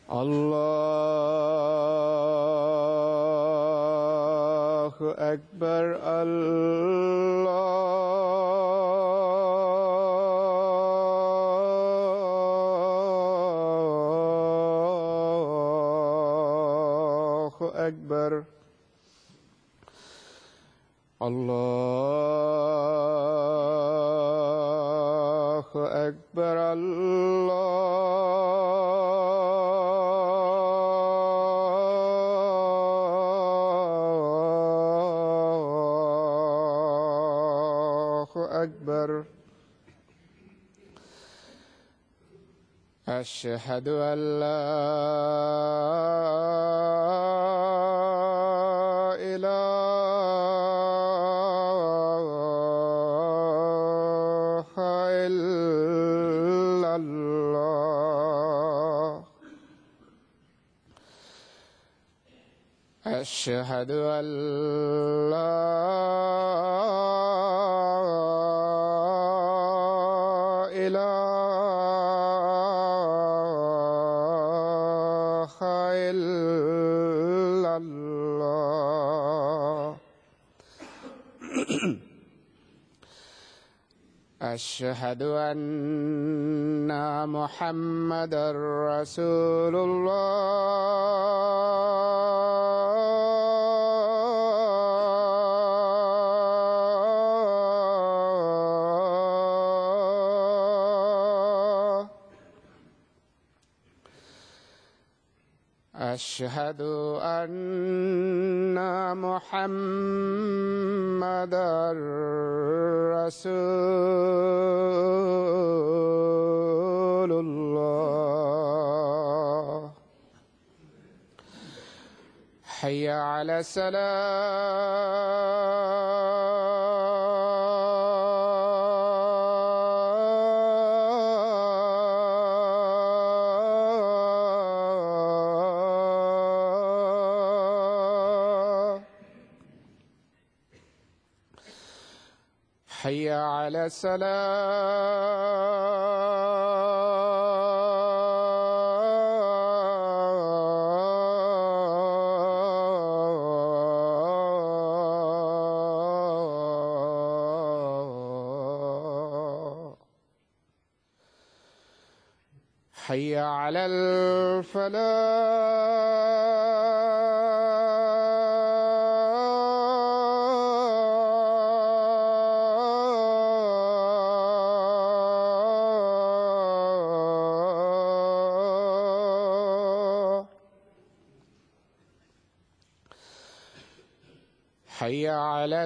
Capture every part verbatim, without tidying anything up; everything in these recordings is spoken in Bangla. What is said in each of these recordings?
الله أكبر. الله أكبر. الله أكبر. الله أكبر. أشهد أن لا إله إلا الله. أشهد أن لا إله إلا الله. أشهد أن محمدًا رسول الله. أشهد أن محمدًا رسول الله. حي على الصلاة. حي على الصلاة. حي على الفلاح. حي على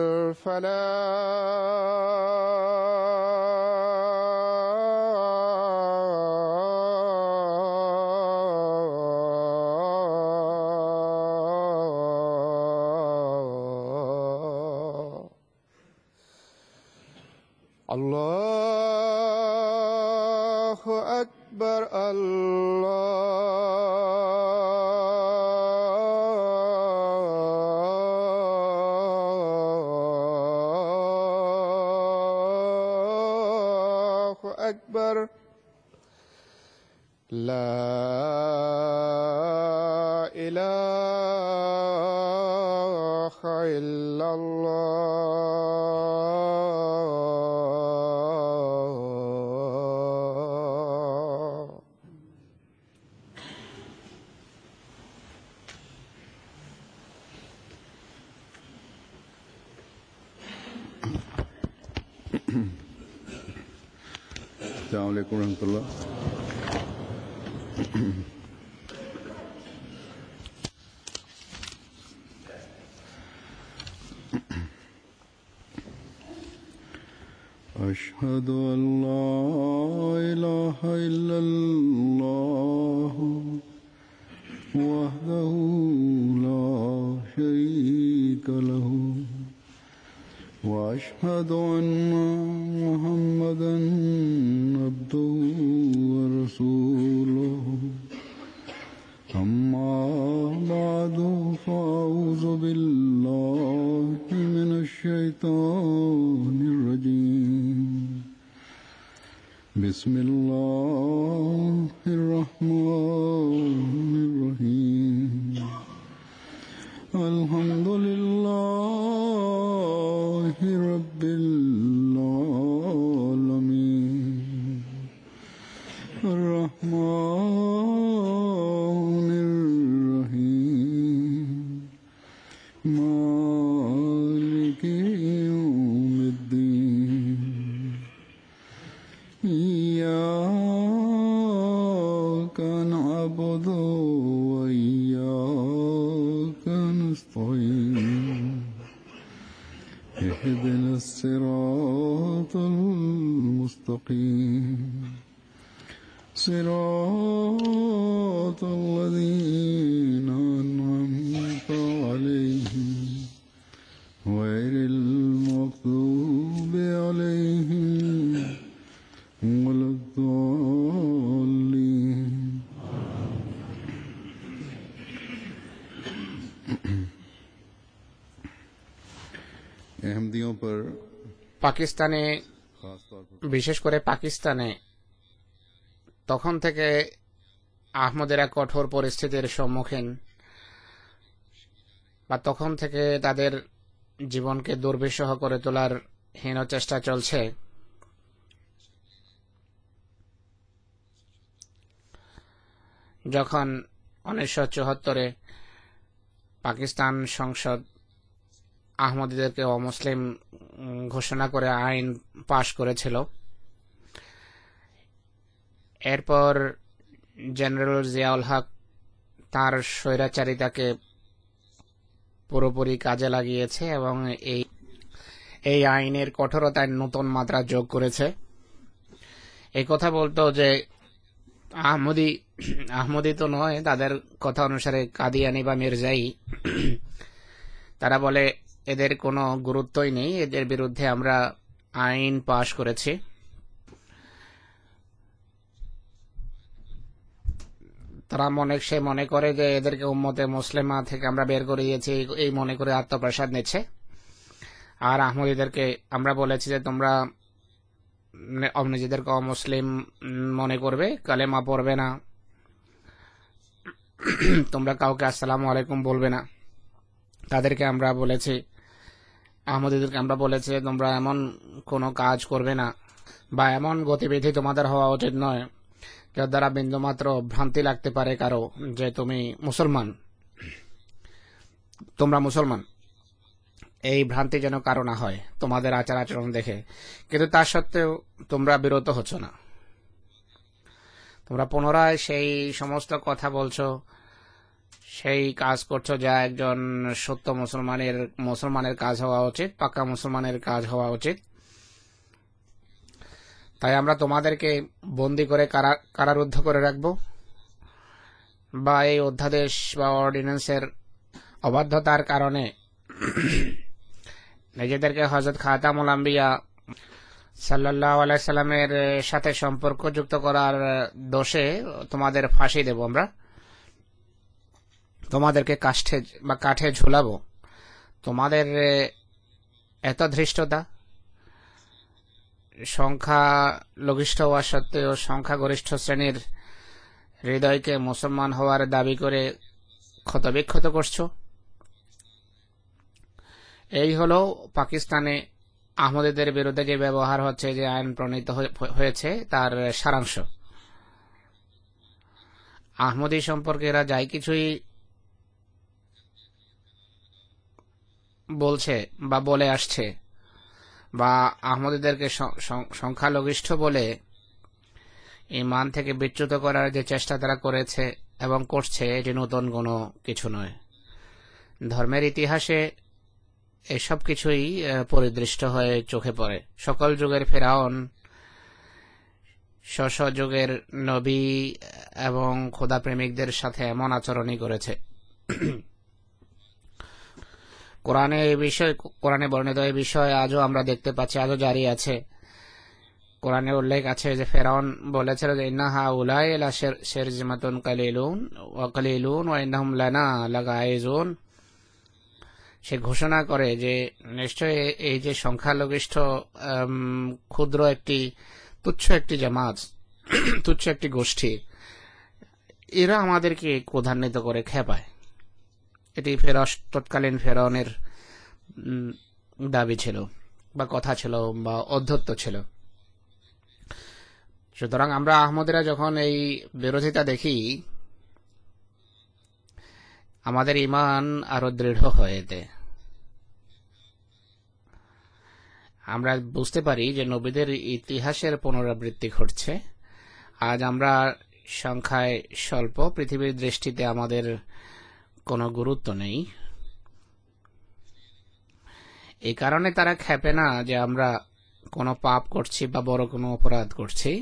الفلاح. الله أكبر. الله أكبر. لا إله إلا الله. السلام عليكم ورحمة الله. أشهد أن لا إله إلا الله وحده لا شريك له وأشهد أن محمدًا عبده ورسوله. أما بعد فأعوذ بالله من الشيطان الرجيم. بسم الله الرحمن الرحمن الرحيم مالك يوم الدين إياك نعبد وإياك نستعين اهدنا الصراط المستقيم صراط الذين أنعمت عليهم غير المغضوب عليهم ولا الضالين अहमदियों पर পাকিস্তানে বিশেষ করে পাকিস্তানে তখন থেকে আহমদেরা কঠোর পরিস্থিতির সম্মুখীন বা তখন থেকে তাদের জীবনকে দুর্বিষহ করে তোলার হীন চেষ্টা চলছে। যখন উনিশশো চুয়াত্তরে পাকিস্তান সংসদ আহমদীদেরকে অমুসলিম ঘোষণা করে আইন পাশ করেছিল, এরপর জেনারেল জিয়াউল হক তার স্বৈরাচারিতাকে পুরোপুরি কাজে লাগিয়েছে এবং এই এই আইনের কঠোরতায় নতুন মাত্রা যোগ করেছে। এই কথা বলতো যে আহমদি আহমদি তো নয়, তাদের কথা অনুসারে কাদিয়ানি বা মির্জাই, তারা বলে এদের কোনো গুরুত্বই নেই, এদের বিরুদ্ধে আমরা আইন পাশ করেছি। তারা মনে সে মনে করে যে এদেরকে উম্মতে মুসলিমা থেকে আমরা বের করে দিয়েছি, এই মনে করে আত্মপ্রসাদ নিচ্ছে। আর আহমদীদেরকে আমরা বলেছি যে তোমরা নিজেদেরকে অমুসলিম মনে করবে, কালেমা পড়বে না, তোমরা কাউকে আসসালামু আলাইকুম বলবে না। তাদেরকে আমরা বলেছি, আহমদীদেরকে আমরা বলেছি তোমরা এমন কোনো কাজ করবে না বা এমন গতিবিধি তোমাদের হওয়া উচিত নয় যার দ্বারা বিন্দুমাত্র ভ্রান্তি লাগতে পারে কারো যে তুমি মুসলমান, তোমরা মুসলমান, এই ভ্রান্তি যেন কারো না হয় তোমাদের আচার আচরণ দেখে। কিন্তু তা সত্ত্বেও তোমরা বিরত হচ্ছ না, তোমরা পুনরায় সেই সমস্ত কথা বলছো, সেই কাজ করছো যা একজন সত্য মুসলমানের মুসলমানের কাজ হওয়া উচিত, পাক্কা মুসলমানের কাজ হওয়া উচিত। তাই আমরা তোমাদেরকে বন্দী করে কারারুদ্ধ করে রাখবো বা এই অধ্যাদেশ বা অর্ডিন্যান্সের অবাধ্যতার কারণে নিজেদেরকে হযরত খাতামুল আম্বিয়া সাল্লাল্লাহু আলাইহি সাল্লামের সাথে সম্পর্ক যুক্ত করার দোষে তোমাদের ফাঁসি দেব, আমরা তোমাদেরকে কাষ্ঠে বা কাঠে ঝুলাবো। তোমাদের এত ধৃষ্টতা, সংখ্যা লঘিষ্ঠ হওয়া সত্ত্বেও সংখ্যাগরিষ্ঠ শ্রেণীর হৃদয়কে মুসলমান হওয়ার দাবি করে ক্ষতবিক্ষত করছো। এই হলো পাকিস্তানে আহমদীদের বিরুদ্ধে যে ব্যবহার হচ্ছে, যে আইন প্রণীত হয়েছে তার সারাংশ। আহমদী সম্পর্কে এরা যাই কিছুই বলছে বা বলে আসছে বা আহমদীদেরকে সংখ্যালঘিষ্ঠ বলে ঈমান থেকে বিচ্যুত করার যে চেষ্টা তারা করেছে এবং করছে, এটি নতুন কোনো কিছু নয়। ধর্মের ইতিহাসে এসব কিছুই পরিদৃষ্ট হয়ে চোখে পড়ে। সকল যুগের ফেরাউন স্ব স্ব যুগের নবী এবং খোদা প্রেমিকদের সাথে এমন আচরণই করেছে। কোরআনে এই বিষয় কোরআনে বর্ণিত এই বিষয় আজও আমরা দেখতে পাচ্ছি, আজও জারি আছে। কোরআনে উল্লেখ আছে যে ফেরাউন বলেছিল যে ইন্না হাউলাই লা শিরজিমাতুন কালিলুন ওয়া কালিলুন ওয়া ইন্নাহুম লানা লাগাইজুন। সে ঘোষণা করে যে নিশ্চয় এই যে সংখ্যালঘিষ্ঠ ক্ষুদ্র একটি তুচ্ছ একটি জামাত, তুচ্ছ একটি গোষ্ঠী, এরা আমাদেরকে ক্রোধান্বিত করে খেপায়। এটি ফেরস তৎকালীন ফেরাউনের দাবি ছিল বা কথা ছিল বা অধ্যত্ত ছিল। সুতরাং আমরা আহমদীরা যখন এই বিরোধিতা দেখি, আমাদের ঈমান আরো দৃঢ় হয়ে যায়। আমরা বুঝতে পারি যে নবীদের ইতিহাসের পুনরাবৃত্তি ঘটছে। আজ আমরা সংখ্যায় স্বল্প, পৃথিবীর দৃষ্টিতে আমাদের কোনো গুরুত্ব নেই। এই কারণে তারা খেপে না যে আমরা কোনো পাপ করছি বা বড় কোনো অপরাধ করছি,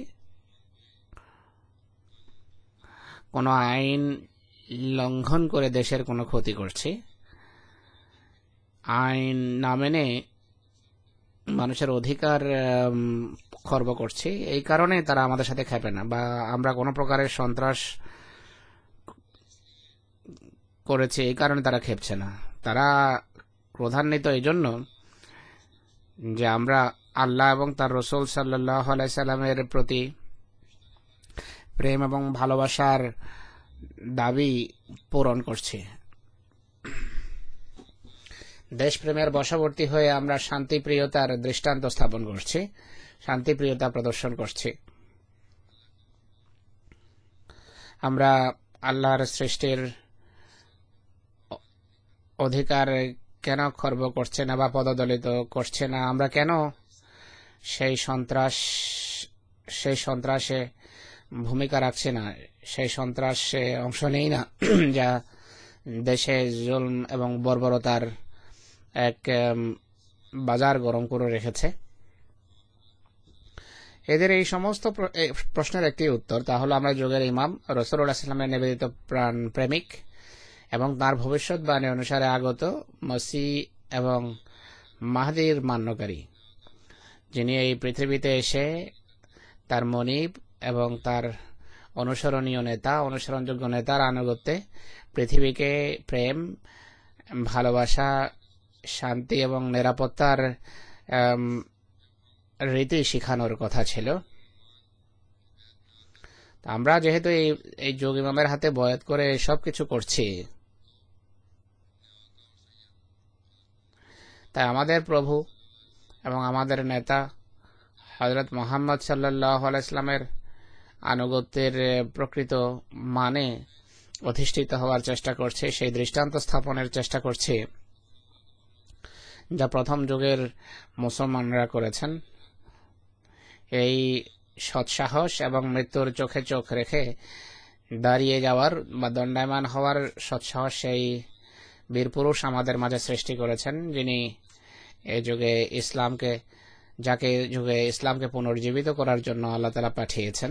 কোনো আইন লঙ্ঘন করে দেশের কোনো ক্ষতি করছি, আইন না মেনে মানুষের অধিকার খর্ব করছি। এই কারণে তারা আমাদের সাথে খেপে না। বা আমরা কোনো প্রকারের সন্ত্রাস করেছি, এই কারণে তারা খেপছে না। তারা ক্রোধান্বিত এই জন্য যে আমরা আল্লাহ এবং তার রসুল সাল্লাল্লাহু আলাইহি সাল্লামের প্রতি প্রেম এবং ভালোবাসার দাবি পূরণ করছি। দেশপ্রেমের বশবর্তী হয়ে আমরা শান্তিপ্রিয়তার দৃষ্টান্ত স্থাপন করছি, শান্তিপ্রিয়তা প্রদর্শন করছি। আমরা আল্লাহর সৃষ্টির অধিকার কেন খর্ব করছে না বা পদদলিত করছে না, আমরা কেন সেই সন্ত্রাস সেই সন্ত্রাসে ভূমিকা রাখছে না, সেই সন্ত্রাসে অংশ নেই না যা দেশে জুলম এবং বর্বরতার এক বাজার গরম করে রেখেছে। এদের এই সমস্ত প্রশ্নের একটি উত্তর, তা হলো আমরা যুগের ইমাম রাসূলুল্লাহ সাল্লাল্লাহু আলাইহি ওয়াসাল্লামের নিবেদিত প্রাণ প্রেমিক এবং তার ভবিষ্যৎবাণী অনুসারে আগত মসিহ এবং মাহদীর মান্যকারী, যিনি এই পৃথিবীতে এসে তার মনিব এবং তার অনুসরণীয় নেতা, অনুসরণযোগ্য নেতার আনুগত্যে পৃথিবীকে প্রেম, ভালোবাসা, শান্তি এবং নিরাপত্তার রীতি শিখানোর কথা ছিল। আমরা যেহেতু এই এই যোগ ইমামের হাতে বয়াত করে সব কিছু করছি, তাই আমাদের প্রভু এবং আমাদের নেতা হযরত মুহাম্মদ সাল্লাল্লাহু আলাইহি ওয়াসাল্লামের আনুগত্যের প্রকৃত মানে অধিষ্ঠিত হওয়ার চেষ্টা করছে, সেই দৃষ্টান্ত স্থাপনের চেষ্টা করছে যা প্রথম যুগের মুসলমানরা করেছেন। এই সৎসাহস এবং মৃত্যুর চোখে চোখ রেখে দাঁড়িয়ে যাওয়ার বা দণ্ডায়মান হওয়ার সৎসাহস সেই বীরপুরুষ আমাদের মাঝে সৃষ্টি করেছেন, যিনি এই যুগে ইসলামকে যাকে যুগে ইসলামকে পুনর্জীবিত করার জন্য আল্লাহ তাআলা পাঠিয়েছেন।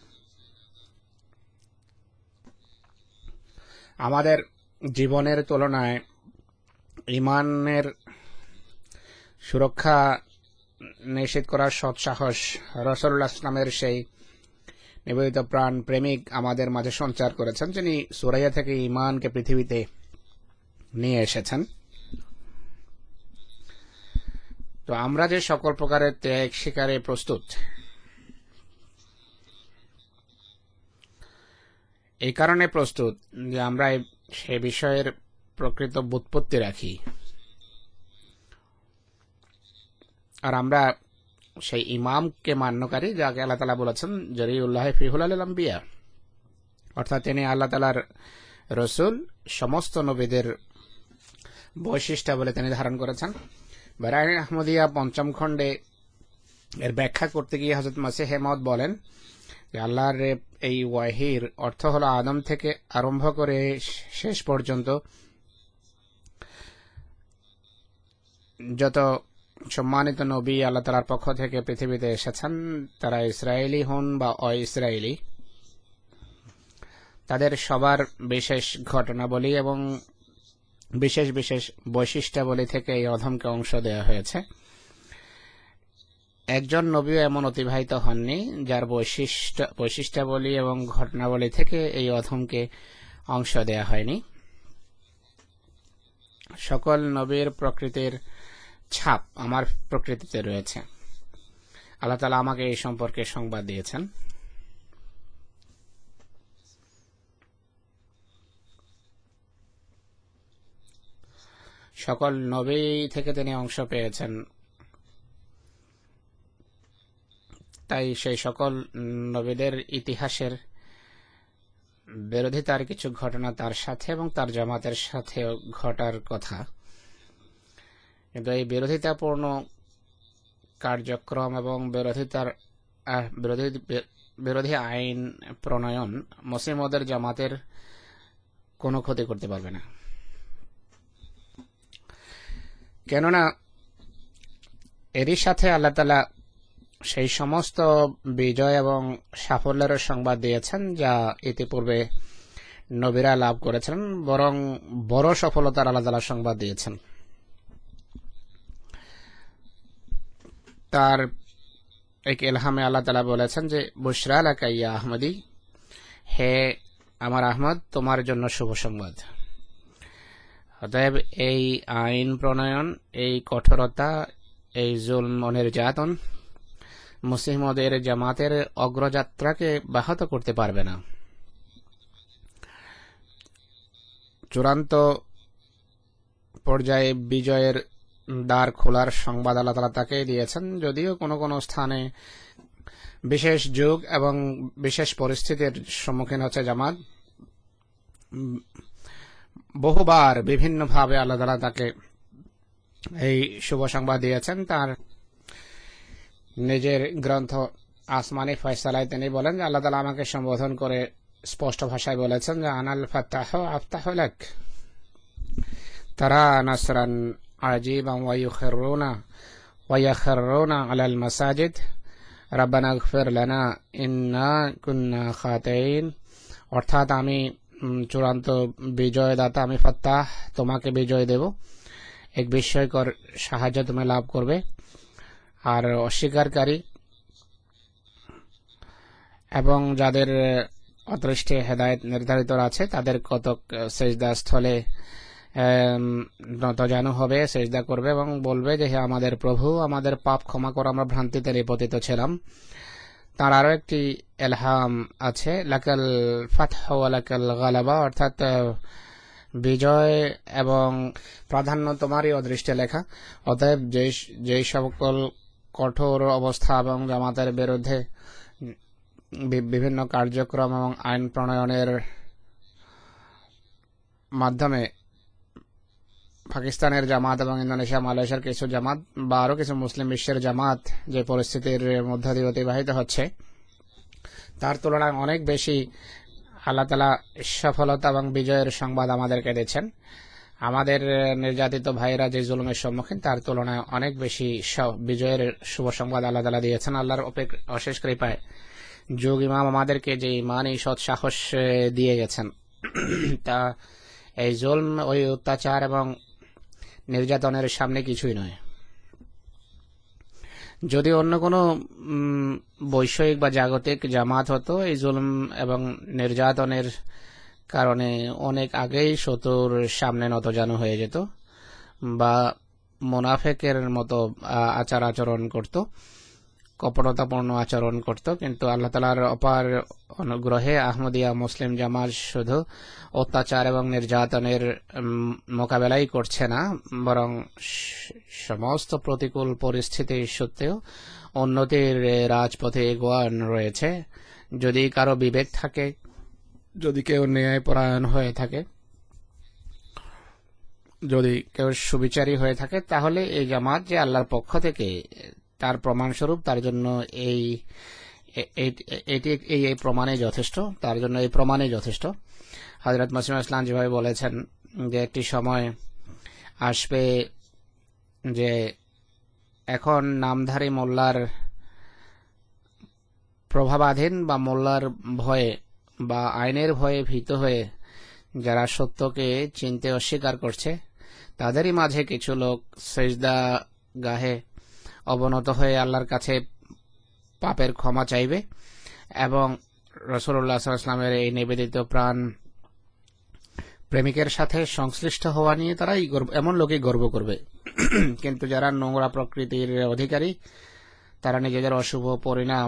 আমাদের জীবনের তুলনায় ঈমানের সুরক্ষা নিশ্চিত করার সৎসাহস রাসূলুল্লাহ সাল্লাল্লাহু আলাইহি ওয়াসাল্লামের সেই নিবেদিত প্রাণ প্রেমিক আমাদের মাঝে সঞ্চার করেছেন, যিনি সুরাইয়া থেকে ঈমানকে পৃথিবীতে নিয়ে এসেছেন। তো আমরা যে সকল প্রকারের ত্যাগ স্বীকারে প্রস্তুত, এই কারণে প্রস্তুত যে আমরা সে বিষয়ের প্রকৃত ব্যুৎপত্তি রাখি, আর আমরা সেই ইমামকে মান্যকারী যাকে আল্লাহ তাআলা বলেছেন জরিউল্লাহ ফি হুলালিল আম্বিয়া, অর্থাৎ তিনি আল্লাহ তাআলার রসুল, সমস্ত নবীদের বৈশিষ্ট্য বলে তিনি ধারণ করেছেন। বারায়ে আহমদিয়া পঞ্চম খণ্ডে এর ব্যাখ্যা করতে গিয়ে হযরত মসিহ মাউদ বলেন যে আল্লাহর এই ওয়াহির অর্থ হলো আদম থেকে আরম্ভ করে শেষ পর্যন্ত যত সম্মানিত নবী আল্লাহ তাআলার পক্ষ থেকে পৃথিবীতে এসেছেন, তারা ইসরায়েলি হন বা অ-ইসরায়েলি, তাদের সবার বিশেষ ঘটনাবলী এবং বিশেষ বিশেষ বৈশিষ্ট্যাবলী থেকে এই অধমকে অংশ দেওয়া হয়েছে। একজন নবীও এমন অতিবাহিত হননি যার বৈশিষ্ট্য বৈশিষ্ট্যাবলী এবং ঘটনাবলী থেকে এই অধমকে অংশ দেওয়া হয়নি। সকল নবীর প্রকৃতির ছাপ আমার প্রকৃতিতে রয়েছে। আল্লাহ তাআলা আমাকে এই সম্পর্কে সংবাদ দিয়েছেন। সকল নবী থেকে তিনি অংশ পেয়েছেন, তাই সেই সকল নবীদের ইতিহাসের বিরোধিতার কিছু ঘটনা তার সাথে এবং তার জামাতের সাথে ঘটার কথা, কিন্তু এই বিরোধিতাপূর্ণ কার্যক্রম এবং বিরোধিতার বিরোধী বিরোধী আইন প্রণয়ন মুসলিমদের জামাতের কোনো ক্ষতি করতে পারবে না। কেননা এরই সাথে আল্লাহ তাআলা সেই সমস্ত বিজয় এবং সাফল্যের সংবাদ দিয়েছেন যা ইতিপূর্বে নবীরা লাভ করেছেন, বরং বড় সফলতার আল্লাহ তাআলা সংবাদ দিয়েছেন। তার এক ইলহামে আল্লাহ তাআলা বলেছেন যে বুশরা লাকা ইয়া আহমদি, হে আমার আহমদ, তোমার জন্য শুভ সংবাদ। অতএব এই আইন প্রণয়ন, এই কঠোরতা, এই জুলম ও নির্যাতন মুসলিমদের জামাতের অগ্রযাত্রাকে ব্যাহত করতে পারবে না। চূড়ান্ত পর্যায়ে বিজয়ের দ্বার খোলার সংবাদ আল্লাহ তাআলা তাকে দিয়েছেন, যদিও কোনো কোনো স্থানে বিশেষ যুগ এবং বিশেষ পরিস্থিতির সম্মুখীন হচ্ছে জামাত। বহুবার বিভিন্নভাবে আল্লাহ তাআলা তাকে এই শুভ সংবাদ দিয়েছেন। তার নিজের গ্রন্থ আসমানি ফয়সালায় তিনি বলেন যে আল্লাহ তাআলা আমাকে সম্বোধন করে স্পষ্ট ভাষায় বলেছেন যে আনাল ফাত্তাহ আফতাহু লাক তারা নাসরান আজিবান ওয়া ইউখিরুনা ওয়া ইয়াখিরুনা আলাল মাসাজিদ রাব্বানা ইগফির লানা ইন্না কুন্না খাতিঈন। অর্থাৎ আমি চূড়ান্ত বিজয়দাতা, আমি ফাত্তাহ, তোমাকে বিজয় দেব, এক বিস্ময়কর সাহায্য তুমি লাভ করবে। আর অস্বীকারী এবং যাদের অদৃষ্টে হেদায়েত নির্ধারিত আছে তাদের কতক সেজদা স্থলে নতজানু হবে, সেজদা করবে এবং বলবে যে হে আমাদের প্রভু, আমাদের পাপ ক্ষমা করো, আমরা ভ্রান্তিতে নিপতিত ছিলাম। তার আরো একটি ইলহাম আছে, লাকাল ফাতহ ওয়া লাকাল গালাবা, অর্থাৎ বিজয় এবং প্রাধান্য তোমারই অদৃষ্টে লেখা। অতএব যেই যেই সকল কঠোর অবস্থা এবং জামাতের বিরুদ্ধে বিভিন্ন কার্যক্রম এবং আইন প্রণয়নের মাধ্যমে পাকিস্তানের জামাত এবং ইন্দোনেশিয়া, মালয়েশিয়ার কিছু জামাত বা আরো কিছু মুসলিম বিশ্বের জামাত যে পরিস্থিতির মধ্য দিয়ে অতিবাহিত হচ্ছে, তার তুলনায় অনেক বেশি আল্লাহ তাআলা সফলতা এবং বিজয়ের সংবাদ আমাদেরকে দিচ্ছেন। আমাদের নির্যাতিত ভাইরা যে জুলুমের সম্মুখীন, তার তুলনায় অনেক বেশি বিজয়ের শুভ সংবাদ আল্লাহ তাআলা দিয়েছেন। আল্লাহর অশেষ কৃপায় যুগ ইমাম আমাদেরকে যে ইমান, এই সৎ সাহস দিয়ে গেছেন, তা এই জুলম, ওই অত্যাচার এবং নির্যাতনের সামনে কিছুই নয়। যদি অন্য কোনো বৈষয়িক বা জাগতিক জামাত হতো, এই জুলম এবং নির্যাতনের কারণে অনেক আগেই শত্রুর সামনে নতজানু হয়ে যেত বা মুনাফেকের মতো আচার আচরণ করত, কপটতাপূর্ণ আচরণ করত। কিন্তু আল্লাহ তাআলার অপার অনুগ্রহে আহমদিয়া মুসলিম জামাত শুধু অত্যাচার এবং নির্যাতনের মোকাবেলাই করছে না, বরং সমস্ত প্রতিকূল পরিস্থিতি সত্ত্বেও উন্নতির রাজপথে এগোয়ান রয়েছে। যদি কারো বিবেক থাকে, যদি কেউ ন্যায়পরায়ণ হয়ে থাকে, যদি কেউ সুবিচারী হয়ে থাকে, তাহলে এই জামাত যে আল্লাহর পক্ষ থেকে, তার প্রমাণস্বরূপ তার জন্য এই এটি এই এই প্রমাণে যথেষ্ট, তার জন্য এই প্রমাণে যথেষ্ট। হযরত মাসিহ ইসলাম যেভাবে বলেছেন যে একটি সময় আসবে যে এখন নামধারী মোল্লার প্রভাবাধীন বা মোল্লার ভয়ে বা আইনের ভয়ে ভীত হয়ে যারা সত্যকে চিনতে অস্বীকার করছে, তাদেরই মাঝে কিছু লোক সেজদা গাহে অবনত হয়ে আল্লাহর কাছে পাপের ক্ষমা চাইবে এবং রাসূলুল্লাহ সাল্লাল্লাহু আলাইহি ওয়াসাল্লামের এই নিবেদিত প্রাণ প্রেমিকের সাথে সংশ্লিষ্ট হওয়া নিয়ে তারাই এমন লোকই গর্ব করবে। কিন্তু যারা নোংরা প্রকৃতির অধিকারী, তারা নিজেদের অশুভ পরিণাম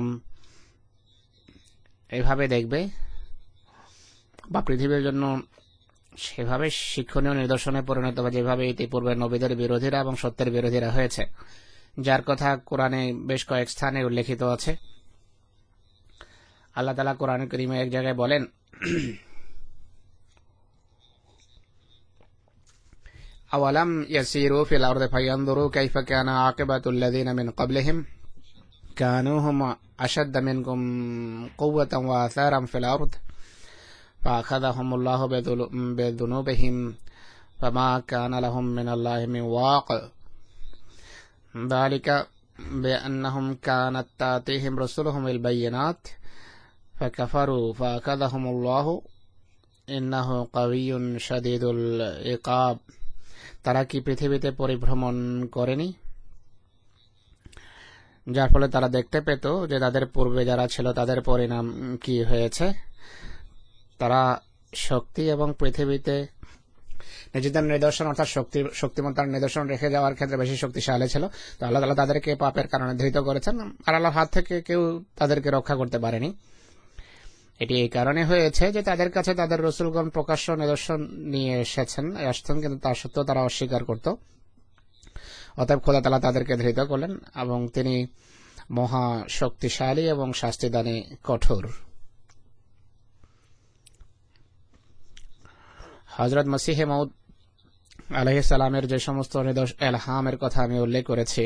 এভাবে দেখবে বা পৃথিবীর জন্য সেভাবে শিক্ষণীয় নিদর্শনে পরিণত হবে, যেভাবে ইতিপূর্বে নবীদের বিরোধীরা এবং সত্যের বিরোধীরা হয়েছে, যার কথা কোরআনে বেশ কয়েক স্থানে উল্লেখিত আছে। আল্লাহ তাআলা কোরআন কারীমে এক জায়গায় বলেন, আওয়ালাম ইয়াসিরু ফিল আরদি ফায়ানজুরু কাইফা কানা আকিবাতুল লাযিনা মিন ক্বাবলিহিম কানু হুম আশাদ্দা মিনকুম কুওয়াতান ওয়া আসারাম ফিল আরদ ফাআখাযাহুমুল্লাহু বিযুনুবিহিম ফামা কানা লাহুম মিনাল্লাহি মিন ওয়াক যালিকা বিআন্নাহুম কানাত তাতিহিম রাসূলুহুম বিল বায়িনাত ফাকাফারু ফাআখাযাহুমুল্লাহু ইন্নাহু কাওয়িয়্যুন শাদীদুল ইকাব। তারা কি পৃথিবীতে পরিভ্রমণ করেনি, যার ফলে তারা দেখতে পেত যে তাদের পূর্বে যারা ছিল তাদের পরিণাম কি হয়েছে। তারা শক্তি এবং পৃথিবীতে নিজেদের নিদর্শন অর্থাৎ শক্তি শক্তিমত্তার নিদর্শন রেখে যাওয়ার ক্ষেত্রে বেশি শক্তিশালী ছিল। তো আল্লাহ তাআলা তাদেরকে পাপের কারণে ধৃত করেছেন, আর আল্লাহর হাত থেকে কেউ তাদেরকে রক্ষা করতে পারেনি। এটি এই কারণে হয়েছে যে তাদের কাছে তাদের রসুলগণ প্রকাশ্য নিদর্শন নিয়ে এসেছেন আসতেন, কিন্তু তা সত্ত্বেও তারা অস্বীকার করত। অতএব খোদা তাআলা তাদেরকে ধৃত করলেন এবং তিনি মহা শক্তিশালী এবং শাস্তিদানে কঠোর। হযরত মসিহে মউদ আলাইহিস সালামের যে সমস্ত ইলহামের কথা আমি উল্লেখ করেছি,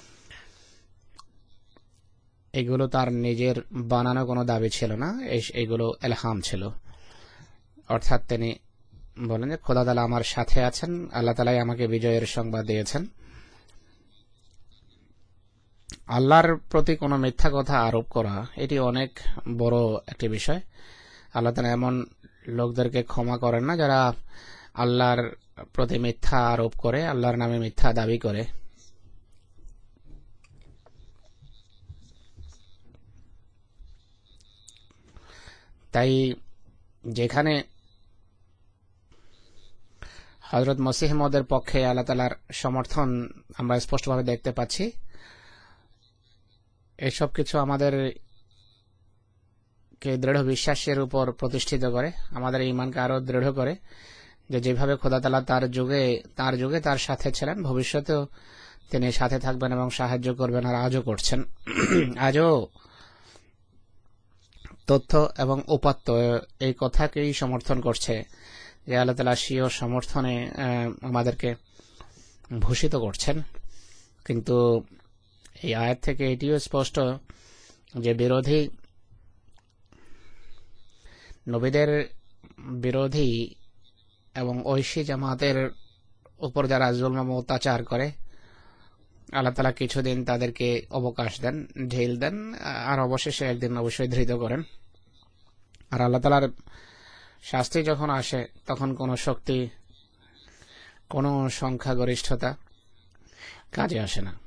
এগুলো তার নিজের বানানো কোনো দাবি ছিল না, এগুলো ইলহাম ছিল। অর্থাৎ তিনি বলেন যে খোদা তাআলা আমার সাথে আছেন, আল্লাহ তাআলাই আমাকে বিজয়ের সংবাদ দিয়েছেন। আল্লাহর প্রতি কোনো মিথ্যা কথা আরোপ করা এটি অনেক বড় একটি বিষয়। আল্লাহ তাআলা এমন লোকদেরকে ক্ষমা করেন না যারা আল্লাহর প্রতি মিথ্যা আরোপ করে, আল্লাহর নামে মিথ্যা দাবি করে। তাই যেখানে হযরত মসিহ মউদের পক্ষে আল্লাহ তাআলার সমর্থন আমরা স্পষ্টভাবে দেখতে পাচ্ছি, এসব কিছু আমাদের কে দৃঢ় বিশ্বাসের উপর প্রতিষ্ঠিত করে, আমাদের ঈমানকে আরো দৃঢ় করে যে যেভাবে খোদা তাআলা তার যুগে তার যুগে তার সাথে ছিলেন, ভবিষ্যতেও তিনি সাথে থাকবেন এবং সাহায্য করবেন, আর আজও করছেন। আজও তথ্য এবং উপাত্ত এই কথাকেই সমর্থন করছে যে আল্লাহ তাআলা স্বীয় সমর্থনে আমাদেরকে ভূষিত করছেন। কিন্তু এই আয়াত থেকে এটিও স্পষ্ট যে বিরোধী নবীদের বিরোধী এবং ঐশী জামাতের উপর যারা জুলম এবং অত্যাচার করে, আল্লাহ তাআলা কিছুদিন তাদেরকে অবকাশ দেন, ঢিল দেন, আর অবশেষে একদিন অবশ্যই ধৃত করেন। আর আল্লাহ তাআলার শাস্তি যখন আসে তখন কোনো শক্তি, কোনো সংখ্যাগরিষ্ঠতা কাজে আসে না।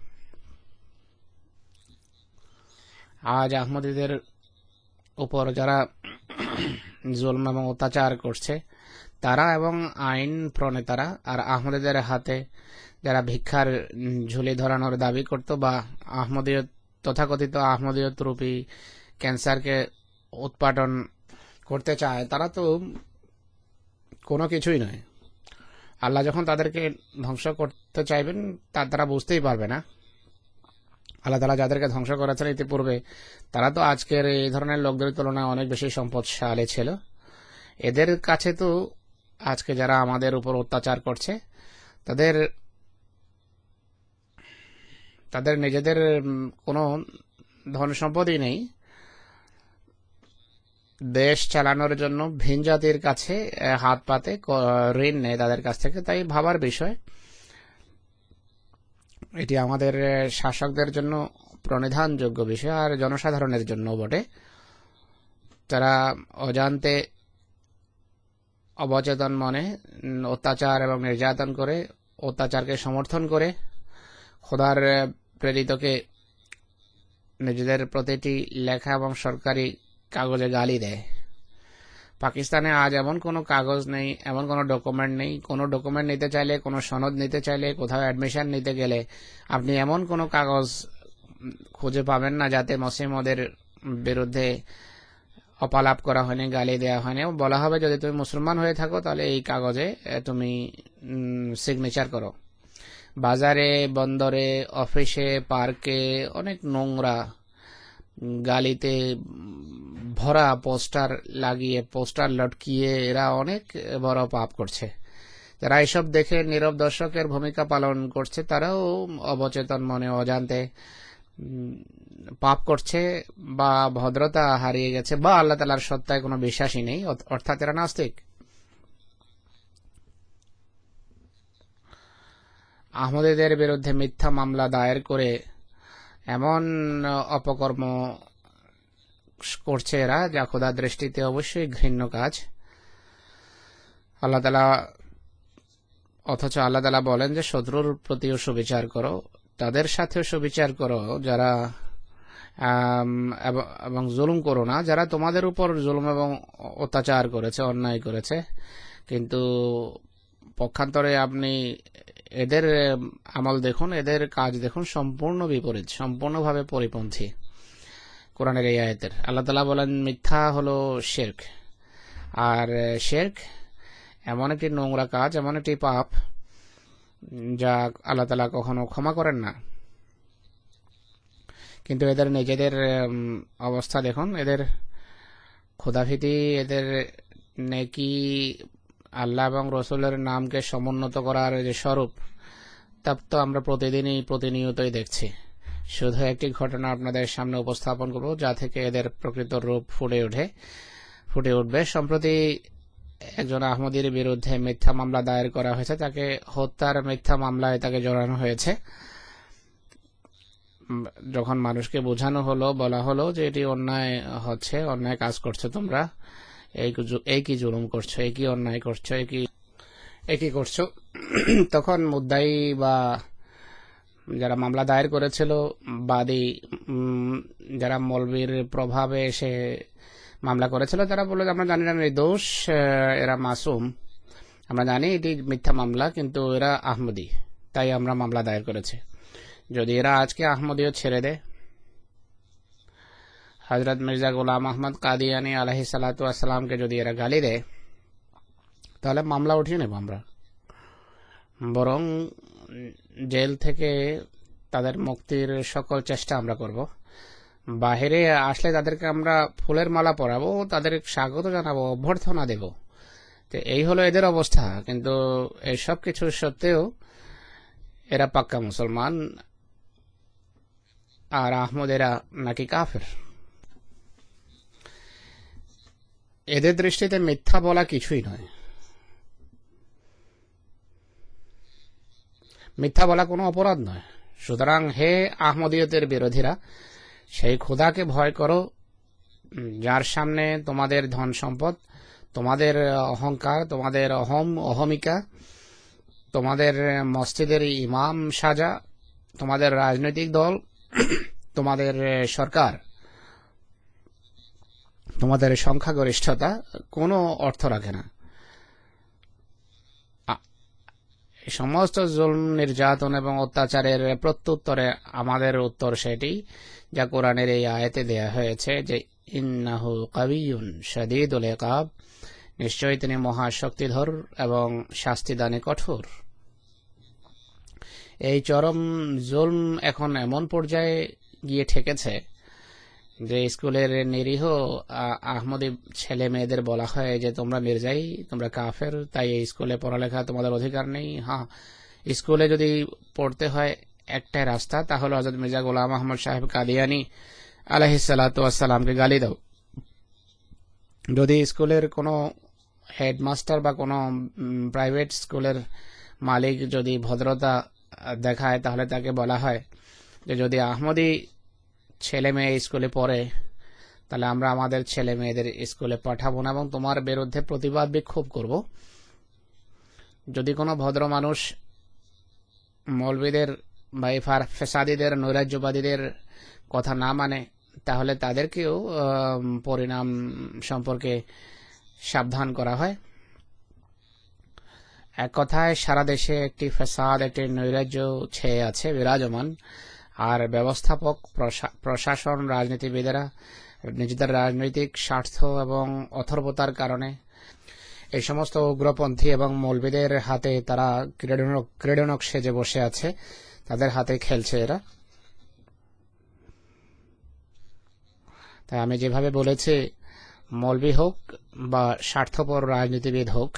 আজ আহমদীদের উপর যারা জুলম এবং অত্যাচার করছে তারা এবং আইন প্রণেতারা, আর আহমদীদের হাতে যারা ভিক্ষার ঝুলি ধরানোর দাবি করত বা আহমদীয় তথাকথিত আহমদীয়ত রূপী ক্যান্সারকে উৎপাদন করতে চায়, তারা তো কোনো কিছুই নয়। আল্লাহ যখন তাদেরকে ধ্বংস করতে চাইবেন তা তারা বুঝতেই পারবে না। আল্লাহ তাআলা যাদেরকে ধ্বংস করেছেন ইতিপূর্বে, তারা তো আজকের এই ধরনের লোকদের তুলনায় অনেক বেশি সম্পদশালী ছিল। এদের কাছে তো আজকে যারা আমাদের উপর অত্যাচার করছে তাদের তাদের নিজেদের কোনো ধন সম্পদই নেই, দেশ চালানোর জন্য ভিন জাতির কাছে হাত পাতে ঋণ নেয় তাদের কাছ থেকে। তাই ভাবার বিষয়, এটি আমাদের শাসকদের জন্য প্রণিধানযোগ্য বিষয় আর জনসাধারণের জন্য বটে। তারা অজান্তে অবচেতন মনে অত্যাচার এবং নির্যাতন করে, অত্যাচারকে সমর্থন করে খোদার প্রেরিতকে নিজেদের প্রতিটি লেখা এবং সরকারি কাগজে গালি দেয়। পাকিস্তানে আজ এমন কোনো কাগজ নেই, এমন কোনো ডকুমেন্ট নেই, কোনো ডকুমেন্ট নিতে চাইলে, কোনো সনদ নিতে চাইলে, কোথাও অ্যাডমিশন নিতে গেলে আপনি এমন কোনো কাগজ খুঁজে পাবেন না যাতে মসিহ মউদের বিরুদ্ধে অপালাপ করা হয়নি, গালি দেওয়া হয়নি। বলা হবে যদি তুমি মুসলমান হয়ে থাকো তাহলে এই কাগজে তুমি সিগনেচার করো। বাজারে, বন্দরে, অফিসে, পার্কে অনেক নোংরা গালিতে ভরা পোস্টার লাগিয়ে পোস্টার লটকিয়ে এরা অনেক বড় পাপ করছে। যারা এসব দেখে নীরব দর্শকের ভূমিকা পালন করছে তারাও অবচেতন মনে অজান্তে পাপ করছে বা ভদ্রতা হারিয়ে গেছে বা আল্লাহ তাআলার সত্তায় কোনো বিশ্বাসই নেই, অর্থাৎ এরা নাস্তিক। আহমদীদের বিরুদ্ধে মিথ্যা মামলা দায়ের করে এমন অপকর্ম করছে এরা যা খোদার দৃষ্টিতে অবশ্যই ঘৃণ্য কাজ। আল্লাহ তাআলা অথচ আল্লাহ তাআলা বলেন যে শত্রুর প্রতিও সুবিচার করো, তাদের সাথেও সুবিচার করো যারা এবং জুলুম করো না যারা তোমাদের উপর জুলুম এবং অত্যাচার করেছে, অন্যায় করেছে। কিন্তু পক্ষান্তরে আপনি এদের আমল দেখুন, এদের কাজ দেখুন, সম্পূর্ণ বিপরীত, সম্পূর্ণভাবে পরিপন্থী কোরআনের এই আয়াতের। আল্লাহ তাআলা বলেন মিথ্যা হলো শিরক, আর শিরক এমন একটি নোংরা কাজ, এমন একটি পাপ যা আল্লাহ তাআলা কখনো ক্ষমা করেন না। কিন্তু এদের নিজেদের অবস্থা দেখুন, এদের খোদাভীতি, এদের নেকি, আল্লাহ এবং রসুলের নামকে সমুন্নত করার যে স্বরূপ, তা তো আমরা প্রতিদিনই প্রতিনিয়তই দেখছি। শুধু একটি ঘটনা আপনাদের সামনে উপস্থাপন করব যা থেকে এদের প্রকৃত রূপ ফুটে ওঠে ফুটে উঠবে। সম্প্রতি একজন আহমদীর বিরুদ্ধে মিথ্যা মামলা দায়ের করা হয়েছে, তাকে হত্যার মিথ্যা মামলায় তাকে জড়ানো হয়েছে। যখন মানুষকে বোঝানো হলো, বলা হলো যে এটি অন্যায় হচ্ছে, অন্যায় কাজ করছো তোমরা, এই কি জুলুম করছো, এই কি অন্যায় করছো, এই কি করছো, তখন মুদ্দাই বা যারা মামলা দায়ের করেছিল, বাদী যারা মৌলবীর প্রভাবে এসে মামলা করেছিল, তারা বলল আমরা জানি না নির্দোষ, এরা মাসুম, আমরা জানি এটি মিথ্যা মামলা, কিন্তু এরা আহমদী, তাই আমরা মামলা দায়ের করেছি। যদি এরা আজকে আহমদীও ছেড়ে দেয়, হযরত মির্জা গোলাম আহমদ কাদিয়ানী আলাইহিস সালাতু ওয়াস সালামকে যদি এরা গালি দেয়, তাহলে মামলা উঠিয়ে নেব আমরা, বরং জেল থেকে তাদের মুক্তির সকল চেষ্টা আমরা করব। বাহিরে আসলে তাদেরকে আমরা ফুলের মালা পরাবো, তাদের স্বাগত জানাবো, অভ্যর্থনা দেব। তো এই হলো এদের অবস্থা। কিন্তু এই সব কিছু সত্ত্বেও এরা পাক্কা মুসলমান, আর আহমদেরা নাকি কাফের। এদের দৃষ্টিতে মিথ্যা বলা কিছুই নয়, মিথ্যা বলা কোনো অপরাধ নয়। সুতরাং হে আহমদীয়তের বিরোধীরা, সেই খোদাকে ভয় করো যার সামনে তোমাদের ধন সম্পদ, তোমাদের অহংকার, তোমাদের অহম অহমিকা, তোমাদের মসজিদের ইমাম সাজা, তোমাদের রাজনৈতিক দল, তোমাদের সরকার, তোমাদের সংখ্যাগরিষ্ঠতা কোনো অর্থ রাখে না। সমস্ত জুলম, নির্যাতন এবং অত্যাচারের প্রত্যুত্তরে আমাদের উত্তর সেটি যা কোরআনের এই আয়াতে দেয়া হয়েছে যে ইন্নাহু কাবিয়ুন শাদীদুল ইকাব, নিশ্চয়ই তিনি মহাশক্তিধর এবং শাস্তিদানে কঠোর। এই চরম জুলম এখন এমন পর্যায়ে গিয়ে ঠেকেছে যে স্কুলের নিরীহ আহমদী ছেলে মেয়েদের বলা হয় যে তোমরা মির্জাই, তোমরা কাফের, তাই এই স্কুলে পড়ালেখা তোমাদের অধিকার নেই। হ্যাঁ, স্কুলে যদি পড়তে হয় একটাই রাস্তা, তাহলে হযরত মির্জা গোলাম আহমদ সাহেব কাদিয়ানী আলাইহিস সালাতু ওয়াস সালামকে গালি দাও। যদি স্কুলের কোনো হেডমাস্টার বা কোনো প্রাইভেট স্কুলের মালিক যদি ভদ্রতা দেখায়, তাহলে তাকে বলা হয় যে যদি আহমদী ছেলে মেয়ে স্কুলে পড়ে, তাহলে আমরা আমাদের ছেলে মেয়েদের স্কুলে পাঠাবো না এবং তোমার বিরুদ্ধে প্রতিবাদ বিক্ষোভ করব। যদি কোনো ভদ্র মানুষ মৌলবীদের বা ফেসাদীদের, নৈরাজ্যবাদীদের কথা না মানে, তাহলে তাদেরকেও পরিণাম সম্পর্কে সাবধান করা হয়। এক কথায় সারা দেশে একটি ফেসাদ, একটি নৈরাজ্য ছেয়ে আছে, বিরাজমান। আর ব্যবস্থাপক, প্রশাসন, রাজনীতিবিদেরা নিজেদের রাজনৈতিক স্বার্থ এবং অথর্বতার কারণে এই সমস্ত উগ্রপন্থী এবং মৌলবীদের হাতে তারা ক্রীড়নক ক্রীড়নক সেজে বসে আছে, তাদের হাতে খেলছে এরা। তাই আমি যেভাবে বলেছি, মৌলবি হোক বা স্বার্থপর রাজনীতিবিদ হোক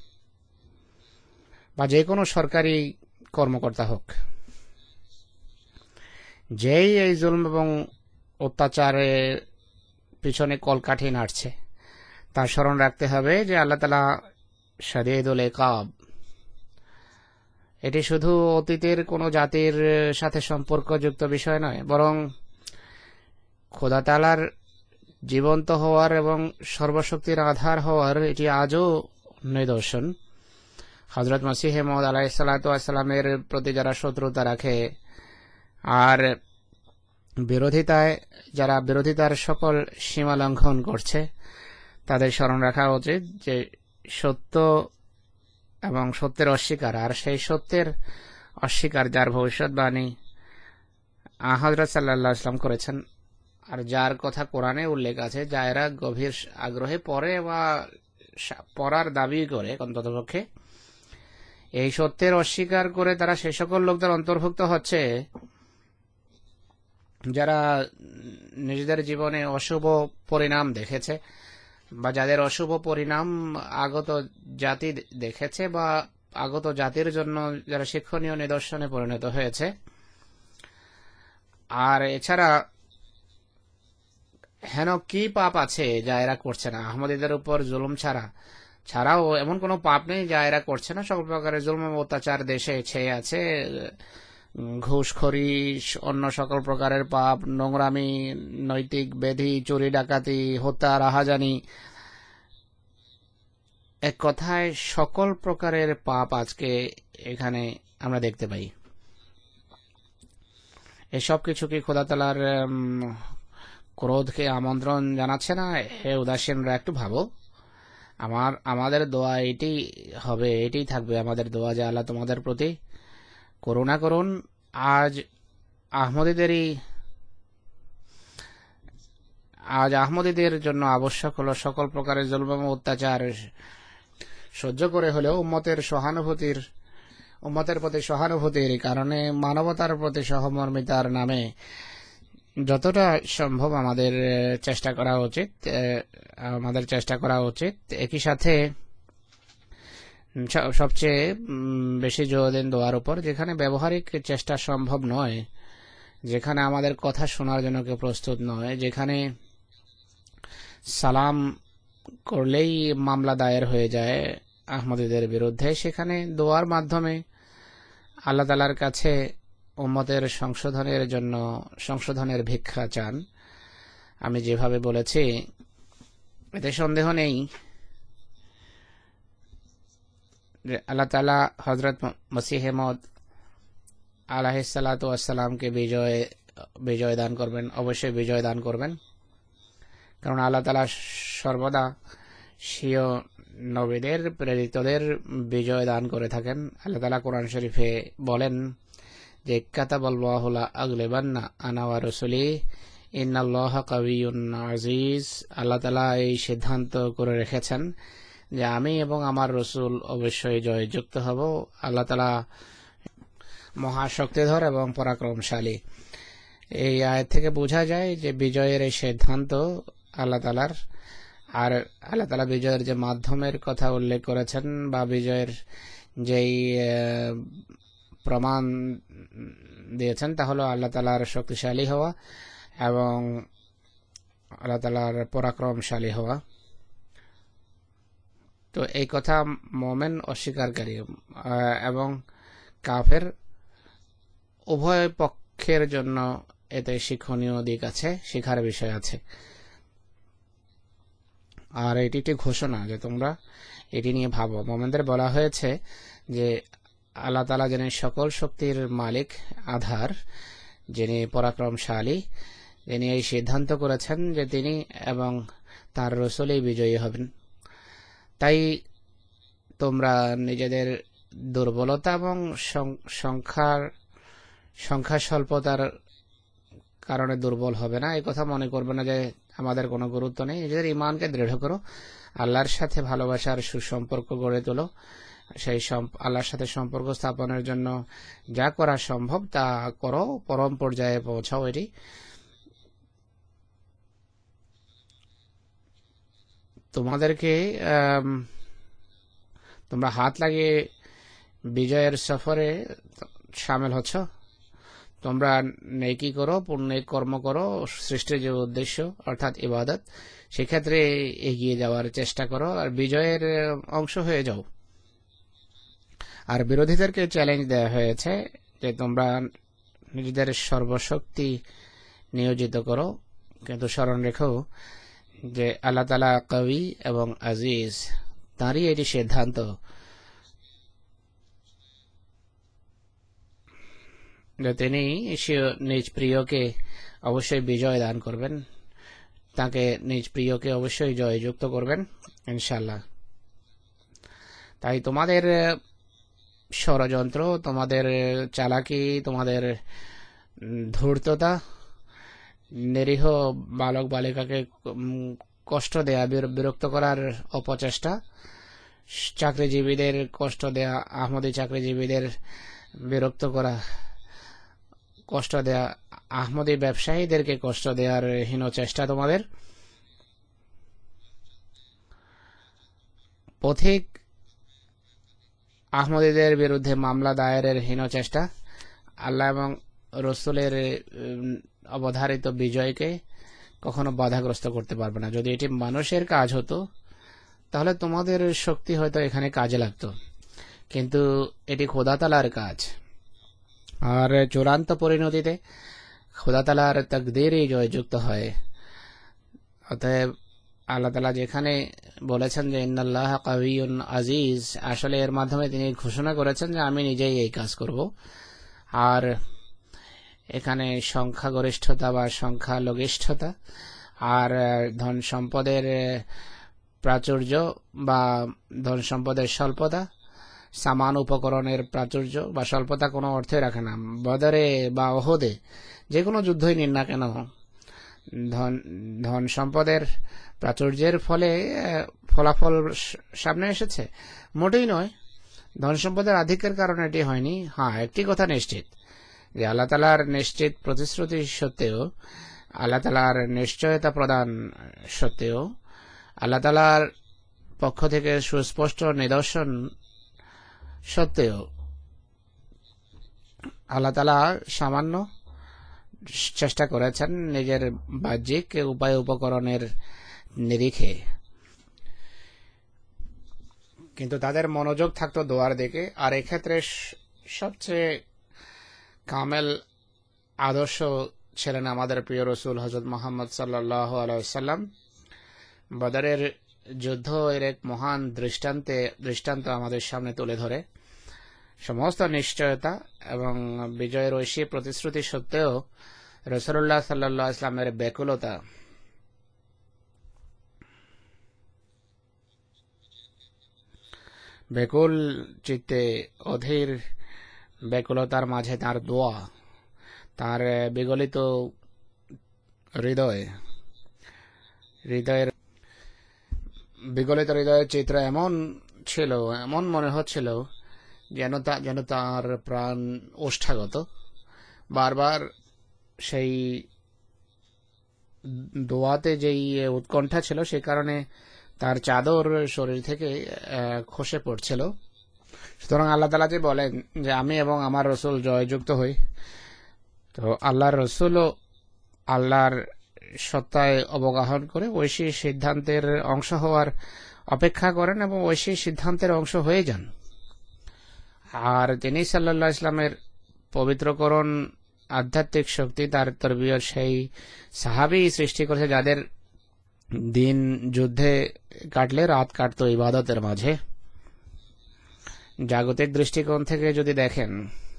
বা যে কোনো সরকারি কর্মকর্তা হোক, যেই এই জুলম এবং অত্যাচারের পিছনে কলকাঠি নাড়ছে, তার স্মরণ রাখতে হবে যে আল্লাহ তাআলা শাদীদুল ইকাব। এটি শুধু অতীতের কোনো জাতির সাথে সম্পর্কযুক্ত বিষয় নয়, বরং খোদা তাআলার জীবন্ত হওয়ার এবং সর্বশক্তির আধার হওয়ার এটি আজও নিদর্শন। হযরত মসিহ মউদ আলাইহিস সালাতু ওয়াস সালামের প্রতি যারা শত্রুতা রাখে আর বিরোধিতায় যারা বিরোধিতার সকল সীমা লঙ্ঘন করছে, তাদের স্মরণ রাখা উচিত যে সত্য এবং সত্যের অস্বীকার, আর সেই সত্যের অস্বীকার যার ভবিষ্যৎবাণী হযরত সাল্লাল্লাহু আলাইহি ওয়াসাল্লাম করেছেন, আর যার কথা কোরআনে উল্লেখ আছে, যা এরা গভীর আগ্রহে পড়ে বা পড়ার দাবি করে, অন্ততপক্ষে এই সত্যের অস্বীকার করে তারা সে সকল লোকদের অন্তর্ভুক্ত হচ্ছে যারা নিজেদের জীবনে অশুভ পরিণাম দেখেছে বা যাদের অশুভ পরিণাম আগত জাতি দেখেছে বা আগত জাতির জন্য যারা শিক্ষণীয় নিদর্শনে পরিণত হয়েছে। আর এছাড়া হেন কি পাপ আছে যা এরা করছে না? আহমদীদের উপর জুলুম ছাড়া ছাড়াও এমন কোনো পাপ নেই যা এরা করছে না। সকল প্রকারের জুলুম ও অত্যাচার দেশে ছেয়ে আছে, ঘুষখোরি, অন্য সকল প্রকারের পাপ, নোংরামি, নৈতিক বেধি, চুরি ডাকাতি, হত্যা, রাহাজানি, এক কথায় সকল প্রকারের পাপ আজকে এখানে আমরা দেখতে পাই। এসব কিছু কি খোদা তাআলার ক্রোধকে আমন্ত্রণ জানাচ্ছে না? হে উদাসীনরা, একটু ভাবো। আমার আমাদের দোয়া এটি হবে, এটি থাকবে আমাদের দোয়া যে আল্লাহ তোমাদের প্রতি করুণা করুন। আজ আহমদীদেরই আজ আহমদীদের জন্য আবশ্যক হলো সকল প্রকারের জুলম ও অত্যাচার সহ্য করে হলেও উম্মতের সহানুভূতির উম্মতের প্রতি সহানুভূতির কারণে মানবতার প্রতি সহমর্মিতার নামে যতটা সম্ভব আমাদের চেষ্টা করা উচিত আমাদের চেষ্টা করা উচিত একই সাথে সবচেয়ে বেশি জোর দেন দোয়ার উপর, যেখানে ব্যবহারিক চেষ্টা সম্ভব নয়, যেখানে আমাদের কথা শোনার জন্য কেউ প্রস্তুত নয়, যেখানে সালাম করলেই মামলা দায়ের হয়ে যায় আহমদীদের বিরুদ্ধে, সেখানে দোয়ার মাধ্যমে আল্লাহ তাআলার কাছে উম্মতের সংশোধনের জন্য সংশোধনের ভিক্ষা চান। আমি যেভাবে বলেছি, এতে সন্দেহ নেই যে আল্লাহ তাআলা হযরত মসিহ মউদ আলাইহিস সালাতু ওয়াস সালামকে বিজয় বিজয় দান করবেন, অবশ্যই বিজয় দান করবেন, কারণ আল্লাহ তাআলা সর্বদা স্বীয় নবীদের প্রেরিতদের বিজয় দান করে থাকেন। আল্লাহ তাআলা কোরআন শরীফে বলেন যে কাতাবাল্লাহু লা আগলিবান্না আনা ওয়া রাসূলি ইন্নাল্লাহা কাবিয়্যুন আজিজ। আল্লাহ তাআলা এই সিদ্ধান্ত করে রেখেছেন যে আমি এবং আমার রসুল অবশ্যই জয়যুক্ত হব। আল্লাহ তাআলা মহাশক্তিধর এবং পরাক্রমশালী। এই আয়াত থেকে বোঝা যায় যে বিজয়ের এই সিদ্ধান্ত আল্লাহ তাআলার, আর আল্লাহ তাআলা বিজয়ের যে মাধ্যমের কথা উল্লেখ করেছেন বা বিজয়ের যেই প্রমাণ দিয়েছেন তা হলো আল্লাহ তাআলার শক্তিশালী হওয়া এবং আল্লাহ তাআলার পরাক্রমশালী হওয়া। তো এই কথা মুমিন অস্বীকারী এবং কাফের উভয় পক্ষের জন্য এতে শিক্ষণীয় দিক আছে, শিখার বিষয় আছে। আর এটি একটি ঘোষণা যে তোমরা এটি নিয়ে ভাবো। মুমিনদের বলা হয়েছে যে আল্লাহ তাআলা যিনি সকল শক্তির মালিক, আধার, যিনি পরাক্রমশালী, যিনি এই সিদ্ধান্ত করেছেন যে তিনি এবং তার রাসূলই বিজয়ী হবেন। তাই তোমরা নিজেদের দুর্বলতা এবং সংখ্যার সংখ্যা স্বল্পতার কারণে দুর্বল হবে না, এই কথা মনে করবে না যে আমাদের কোনো গুরুত্ব নেই। নিজেদের ঈমানকে দৃঢ় করো, আল্লাহর সাথে ভালোবাসার সুসম্পর্ক গড়ে তোলো, সেই আল্লাহর সাথে সম্পর্ক স্থাপনের জন্য যা করা সম্ভব তা করো, পরম পর্যায়ে পৌঁছাও। এটি তোমাদেরকে আম, তোমরা হাত লাগিয়ে বিজয়ের সফরে সামিল হচ্ছ। তোমরা নেকি করো, পুণ্যের কর্ম করো, সৃষ্টির যে উদ্দেশ্য অর্থাৎ ইবাদত, সেক্ষেত্রে এগিয়ে যাওয়ার চেষ্টা করো আর বিজয়ের অংশ হয়ে যাও। আর বিরোধীদেরকে চ্যালেঞ্জ দেওয়া হয়েছে যে তোমরা নিজেদের সর্বশক্তি নিয়োজিত করো, কিন্তু স্মরণ রেখো যে আল্লাহ তাআলা কবি এবং আজিজ, তাঁরই এটি সিদ্ধান্ত যে তিনি নিজ প্রিয়কে অবশ্যই বিজয় দান করবেন, তাকে নিজ প্রিয়কে অবশ্যই জয়যুক্ত করবেন ইনশাআল্লাহ। তাই তোমাদের ষড়যন্ত্র, তোমাদের চালাকি, তোমাদের ধূর্ততা, নিরীহ বালক বালিকাকে কষ্ট দেয়া, বিরক্ত করার অপচেষ্টা, চাকরিজীবীদের কষ্ট দেয়া, আহমদী চাকরিজীবীদের বিরক্ত করা, কষ্ট দেয়া, আহমদী ব্যবসায়ীদেরকে কষ্ট দেওয়ার হীন চেষ্টা, তোমাদের পথিক আহমদীদের বিরুদ্ধে মামলা দায়েরের হীন চেষ্টা, আল্লাহ এবং রসুলের অবধারিত বিজয়কে কখনো বাধাগ্রস্ত করতে পারবে না। যদি এটি মানুষের কাজ হতো তাহলে তোমাদের শক্তি হয়তো এখানে কাজে লাগতো, কিন্তু এটি খোদা তাআলার কাজ। আর চূড়ান্ত পরিণতিতে খোদা তাআলার তাকদীরই জয়যুক্ত হয়। অতএব আল্লাহ তাআলা যেখানে বলেছেন যে ইন্নাল্লাহ কাওয়িয়্যুন আজিজ, আসলে এর মাধ্যমে তিনি ঘোষণা করেছেন যে আমি নিজেই এই কাজ করব। আর এখানে সংখ্যাগরিষ্ঠতা বা সংখ্যালঘিষ্ঠতা আর ধন সম্পদের প্রাচুর্য বা ধন সম্পদের স্বল্পতা, সামান উপকরণের প্রাচুর্য বা স্বল্পতা কোনো অর্থই রাখে না। বদরে বা ওহদে যে কোনো যুদ্ধই নিন না কেন, ধন ধন সম্পদের প্রাচুর্যের ফলে ফলাফল সামনে এসেছে মোটেই নয়। ধন সম্পদের আধিক্যের কারণে এটি হয়নি। হ্যাঁ, একটি কথা নিশ্চিত যে আল্লাহ তাআলার নিশ্চিত প্রতিশ্রুতি সত্ত্বেও, আল্লাহ তাআলার নিশ্চয়তা প্রদান সত্ত্বেও, আল্লাহ তাআলার পক্ষ থেকে সুস্পষ্ট নিদর্শন সত্ত্বেও আল্লাহ তাআলা সামান্য চেষ্টা করেছেন নিজের বাহ্যিক উপায় উপকরণের নিরিখে, কিন্তু তাদের মনোযোগ থাকতো দোয়ার দিকে। আর এক্ষেত্রে সবচেয়ে কামেল আদর্শ ছিলেন আমাদের প্রিয় রসুল হযরত মুহাম্মদ সাল্লাল্লাহু আলাইহি ওয়াসাল্লাম। বদরের যুদ্ধ এর এক মহান দৃষ্টান্তে দৃষ্টান্ত আমাদের সামনে তুলে ধরে। সমস্ত নিশ্চয়তা এবং বিজয়ের ঐশী প্রতিশ্রুতি সত্ত্বেও রাসূলুল্লাহ সাল্লাল্লাহু আলাইহি ওয়াসাল্লামের ব্যাকুলতা, ব্যাকুল চিত্তে অধীর ব্যাকুলতার মাঝে তার দোয়া, তার বিগলিত হৃদয় হৃদয়ের বিগলিত হৃদয়ের চিত্র এমন ছিল, এমন মনে হচ্ছিল যেন তা যেন তার প্রাণ ওষ্ঠাগত। বারবার সেই দোয়াতে যেই উৎকণ্ঠা ছিল, সে কারণে তার চাদর শরীর থেকে খসে পড়ছিল। সুতরাং আল্লাহ তাআলা যে বলেন যে আমি এবং আমার রসুল জয়যুক্ত হই, তো আল্লাহর রসুলও আল্লাহর সত্তায় অবগাহন করে ঐশী সিদ্ধান্তের অংশ হওয়ার অপেক্ষা করেন এবং ঐশী সিদ্ধান্তের অংশ হয়ে যান। আর তিনি সাল্লাল্লাহু আলাইহি ইসলামের পবিত্রকরণ আধ্যাত্মিক শক্তি, তার তরবিয়ত সেই সাহাবী সৃষ্টি করেছে যাদের দিন যুদ্ধে কাটলে রাত কাটতো ইবাদতের মাঝে। জাগতিক দৃষ্টিকোণ থেকে যদি দেখেন,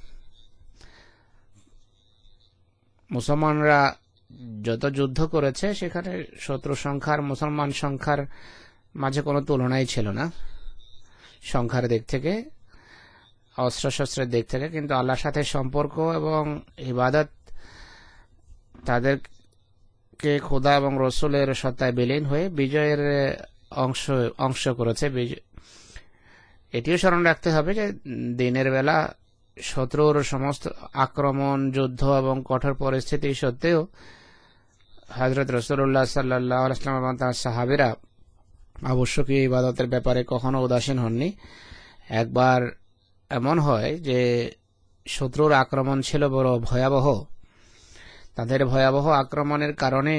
মুসলমানরা যত যুদ্ধ করেছে সেখানে শত্রু সংখ্যার মুসলমান সংখ্যার মাঝে কোনো তুলনাই ছিল না সংখ্যার দিক থেকে, অস্ত্রশস্ত্রের দিক থেকে। কিন্তু আল্লাহর সাথে সম্পর্ক এবং ইবাদত তাদেরকে খোদা এবং রসুলের সত্তায় বিলীন হয়ে বিজয়ের অংশ অংশ করেছে। এটিও স্মরণ রাখতে হবে যে দিনের বেলা শত্রুর সমস্ত আক্রমণ, যুদ্ধ এবং কঠোর পরিস্থিতি সত্ত্বেও হযরত রাসূলুল্লাহ সাল্লাল্লাহু আলাইহি ওয়াসাল্লাম এবং তার সাহাবীরা আবশ্যকীয় ইবাদতের ব্যাপারে কখনো উদাসীন হননি। একবার এমন হয় যে শত্রুর আক্রমণ ছিল বড় ভয়াবহ। তাদের ভয়াবহ আক্রমণের কারণে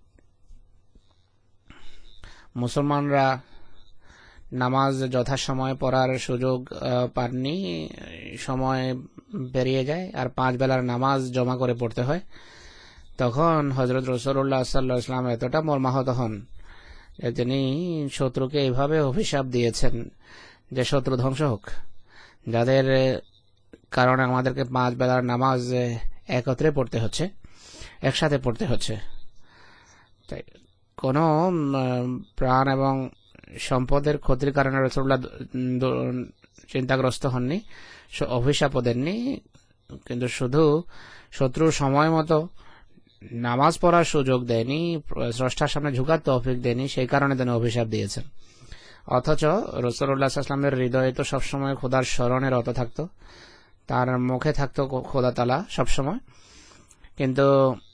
মুসলমানরা নামাজ যথাসময়ে পড়ার সুযোগ পাননি, সময় পেরিয়ে যায় আর পাঁচ বেলার নামাজ জমা করে পড়তে হয়। তখন হযরত রাসূলুল্লাহ সাল্লাল্লাহু আলাইহি ওয়াসাল্লাম এতটা মর্মাহত হন যে তিনি শত্রুকে এইভাবে অভিশাপ দিয়েছেন যে শত্রু ধ্বংস হোক, যাদের কারণে আমাদেরকে পাঁচ বেলার নামাজ একত্রে পড়তে হচ্ছে, একসাথে পড়তে হচ্ছে। তাই কোনো প্রাণ এবং সম্পদের ক্ষতির কারণে রাসূলুল্লাহ চিন্তাগ্রস্ত হননি, অভিশাপও দেননি, কিন্তু শুধু শত্রুর সময় মতো নামাজ পড়ার সুযোগ দেয়নি, স্রষ্টার সামনে ঝুঁকার তৌফিক দেয়নি, সেই কারণে তিনি অভিশাপ দিয়েছেন। অথচ রাসূলুল্লাহ সাল্লাল্লাহু আলাইহি ওয়াসাল্লামের হৃদয়ে তো সবসময় খোদার স্মরণে রত থাকতো, তার মুখে থাকতো খোদা তাআলা সবসময়। কিন্তু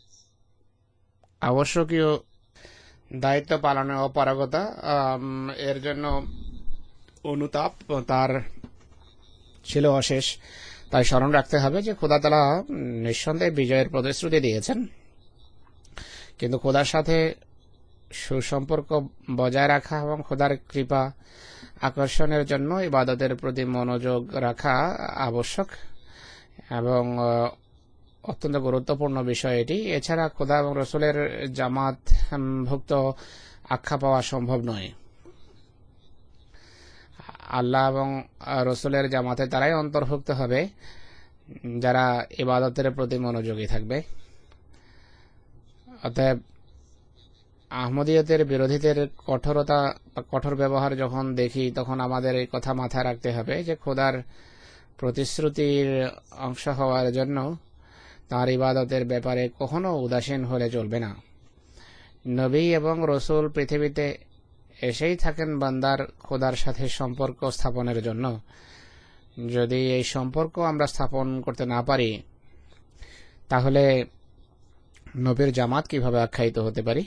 আবশ্যকীয় দায়িত্ব পালনে অপারগতা, এর জন্য অনুতাপ তার ছিল অশেষ। তাই স্মরণ রাখতে হবে যে খোদা তাআলা নিঃসন্দেহে বিজয়ের প্রতিশ্রুতি দিয়েছেন, কিন্তু খোদার সাথে সুসম্পর্ক বজায় রাখা এবং খোদার কৃপা আকর্ষণের জন্য ইবাদতের প্রতি মনোযোগ রাখা আবশ্যক এবং অত্যন্ত গুরুত্বপূর্ণ বিষয় এটি। এছাড়া খোদা এবং রাসূলের জামাত ভুক্ত আখ্যা পাওয়া সম্ভব নয়। আল্লাহ এবং রাসূলের জামাতে তারাই অন্তর্ভুক্ত হবে যারা ইবাদতের প্রতি মনোযোগী থাকবে। অতএব আহমদিয়তের বিরোধীদের কঠোরতা, কঠোর ব্যবহার যখন দেখি, তখন আমাদের এই কথা মাথায় রাখতে হবে যে খোদার প্রতিশ্রুতির অংশ হওয়ার জন্য তার ইবাদতের ব্যাপারে কখনো উদাসীন হলে চলবে না। নবী এবং রাসূল পৃথিবীতে এসেই থাকেন বান্দার খোদার সাথে সম্পর্ক স্থাপনের জন্য। যদি এই সম্পর্ক আমরা স্থাপন করতে না পারি, তাহলে নবীর জামাত কিভাবে আখ্যায়িত হতে পারি,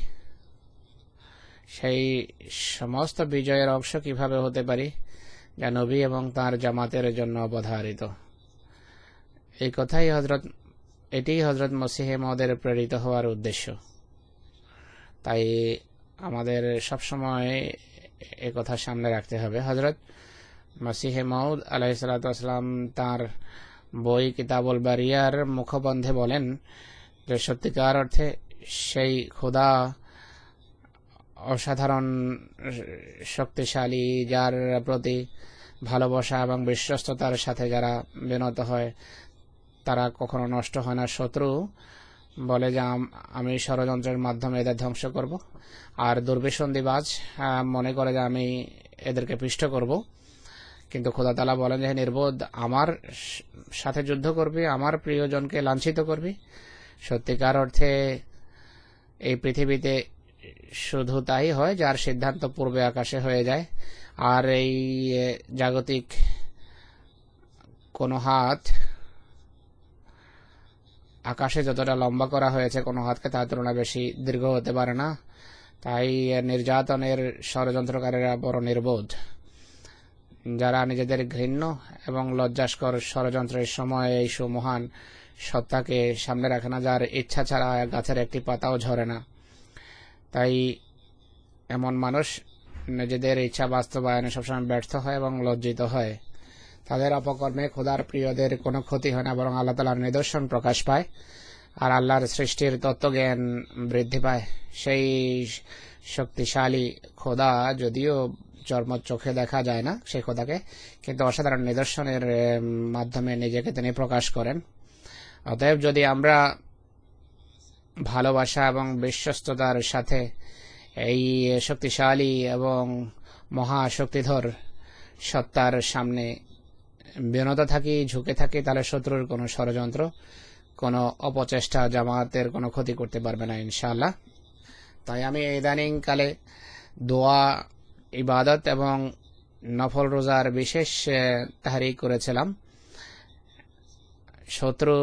সেই সমস্ত বিজয়ের অংশ কিভাবে হতে পারি যা নবী এবং তার জামাতের জন্য অবধারিত। এই কথাই হযরত এটি হযরত মসিহে মাউদের প্রেরিত হওয়ার উদ্দেশ্য। তাই আমাদের সবসময় এই কথা সামনে রাখতে হবে। হযরত মসিহে মাউদ আলাইহিস সালাতু ওয়াস সালাম তার বই কিতাবুল বারিয়ার মুখবন্ধে বলেন যে সত্যিকার অর্থে সেই খোদা অসাধারণ শক্তিশালী, যার প্রতি ভালোবাসা এবং বিশ্বস্ততার সাথে যারা বিনত হয় তারা কখনো নষ্ট হয় না। শত্রু বলে যে আমি ষড়যন্ত্রের মাধ্যমে এদের ধ্বংস করব, আর দুর্বিসন্ধিবাজ মনে করে যে আমি এদেরকে পিষ্ট করব, কিন্তু খোদা তাআলা বলেন যে নির্বোধ, আমার সাথে যুদ্ধ করবি, আমার প্রিয়জনকে লাঞ্ছিত করবি। সত্যিকার অর্থে এই পৃথিবীতে শুধু তাই হয় যার সিদ্ধান্ত পূর্বে আকাশে হয়ে যায়, আর এই জাগতিক কোনো হাত আকাশে যতটা লম্বা করা হয়েছে কোনো হাতকে তার তুলনায় বেশি দীর্ঘ হতে পারে না। তাই নির্যাতনের ষড়যন্ত্রকারীরা বড় নির্বোধ, যারা নিজেদের ঘৃণ্য এবং লজ্জাস্কর ষড়যন্ত্রের সময় এই সুমহান সত্তাকে সামনে রাখে না, যার ইচ্ছা ছাড়া গাছের একটি পাতাও ঝরে না। তাই এমন মানুষ নিজেদের ইচ্ছা বাস্তবায়নে সবসময় ব্যর্থ হয় এবং লজ্জিত হয়। তাদের অপকর্মে খোদার প্রিয়দের কোনো ক্ষতি হয় না, বরং আল্লাহ তাআলার নিদর্শন প্রকাশ পায় আর আল্লাহর সৃষ্টির তত্ত্বজ্ঞান বৃদ্ধি পায়। সেই শক্তিশালী খোদা যদিও চর্ম চোখে দেখা যায় না সেই খোদাকে, কিন্তু অসাধারণ নিদর্শনের মাধ্যমে নিজেকে তিনি প্রকাশ করেন। অতএব যদি আমরা ভালোবাসা এবং বিশ্বস্ততার সাথে এই শক্তিশালী এবং মহাশক্তিধর সত্তার সামনে বিনত থাকি, ঝুঁকে থাকি, তাহলে শত্রুর কোনো ষড়যন্ত্র, কোনো অপচেষ্টা জামাতের কোনো ক্ষতি করতে পারবে না ইনশাআল্লাহ। তাই আমি ইদানিং কালে দোয়া, ইবাদত এবং নফল রোজার বিশেষ তাহরিক করেছিলাম। শত্রু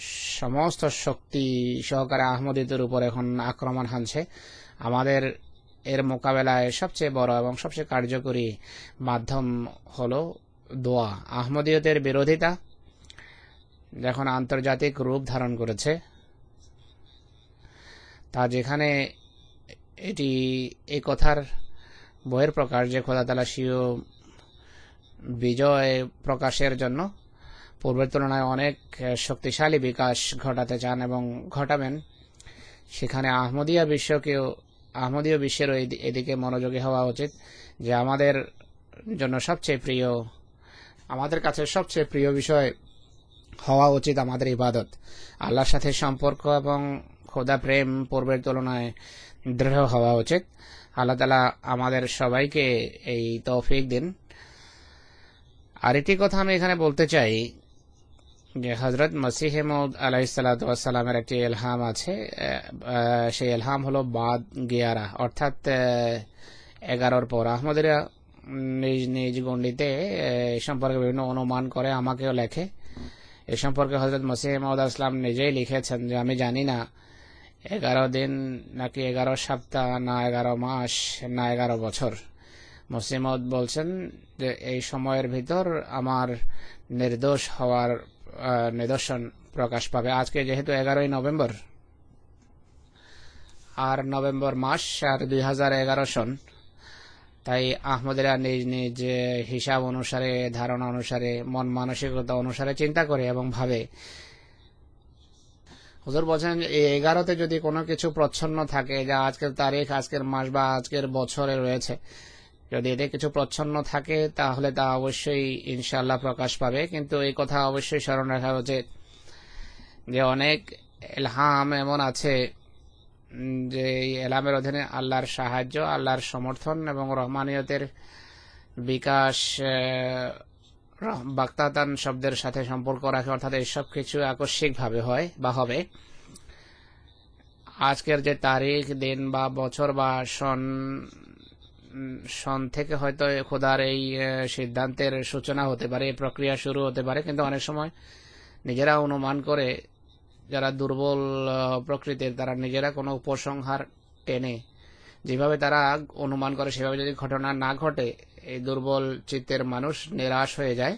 সমস্ত শক্তি সহকারে আহমদীদের উপর এখন আক্রমণ হানছে। আমাদের এর মোকাবেলায় সবচেয়ে বড় এবং সবচেয়ে কার্যকরী মাধ্যম হলো দোয়া। আহমদীয়তের বিরোধিতা যখন আন্তর্জাতিক রূপ ধারণ করেছে, তা যেখানে এটি এই কথার বইয়ের প্রকাশ যে খোদা তাআলা স্বীয় বিজয় প্রকাশের জন্য পূর্বের তুলনায় অনেক শক্তিশালী বিকাশ ঘটাতে চান এবং ঘটাবেন, সেখানে আহমদিয়া বিশ্বকেও আহমদীয় বিশ্বেরও এদিকে মনোযোগী হওয়া উচিত যে আমাদের জন্য সবচেয়ে প্রিয়, আমাদের কাছে সবচেয়ে প্রিয় বিষয় হওয়া উচিত আমাদের ইবাদত, আল্লাহর সাথে সম্পর্ক এবং খোদা প্রেম পূর্বের তুলনায় দৃঢ় হওয়া উচিত। আল্লাহ তাআলা আমাদের সবাইকে এই তৌফিক দিন। আর একটি কথা আমি এখানে বলতে চাই যে হযরত মসিহ মাউদ আলাইহিস সালাতু ওয়াস সালামের একটি ইলহাম আছে, সেই ইলহাম হলো বাদ গিয়ারা, অর্থাৎ এগারোর পর। আহমদীরা নিজ নিজ গণ্ডিতে এই সম্পর্কে বিভিন্ন অনুমান করে, আমাকেও লেখে। এ সম্পর্কে হযরত মসিহ মাউদ আসলাম নিজেই লিখেছেন যে আমি জানি না এগারো দিন নাকি এগারো সপ্তাহ, না এগারো মাস, না এগারো বছর। মসিহ মাউদ বলছেন যে এই সময়ের ভিতর আমার নির্দোষ হওয়ার নিদর্শন প্রকাশ পাবে। আজকে যেহেতু এগারোই নভেম্বর, আর নভেম্বর মাস আর দুই হাজার এগারো সন, তাই আহমদীরা নিজ নিজ হিসাব অনুসারে, ধারণা অনুসারে, মন মানসিকতা অনুসারে চিন্তা করে এবং ভাবে। হুজুর বলছেন এই এগারোতে যদি কোনো কিছু প্রচ্ছন্ন থাকে, যা আজকের তারিখ, আজকের মাস বা আজকের বছরে রয়েছে, যদি এতে কিছু প্রচ্ছন্ন থাকে তাহলে তা অবশ্যই ইনশাআল্লাহ প্রকাশ পাবে। কিন্তু এই কথা অবশ্যই স্মরণ রাখা উচিত যে অনেক ইলহাম এমন আছে যে এই এলামের অধীনে আল্লাহর সাহায্য, আল্লাহর সমর্থন এবং রহমানিয়তের বিকাশ বাক্তাতান শব্দের সাথে সম্পর্ক রাখে, অর্থাৎ এই সব কিছু আকস্মিকভাবে হয় বা হবে। আজকের যে তারিখ, দিন বা বছর বা সন সন থেকে হয়তো খোদার এই সিদ্ধান্তের সূচনা হতে পারে, এই প্রক্রিয়া শুরু হতে পারে, কিন্তু অনেক সময় নিজেরা অনুমান করে, যারা দুর্বল প্রকৃতির, তারা নিজেরা কোনো উপসংহার টেনে যেভাবে তারা অনুমান করে সেভাবে যদি ঘটনা না ঘটে, এই দুর্বল চিত্তের মানুষ নিরাশ হয়ে যায়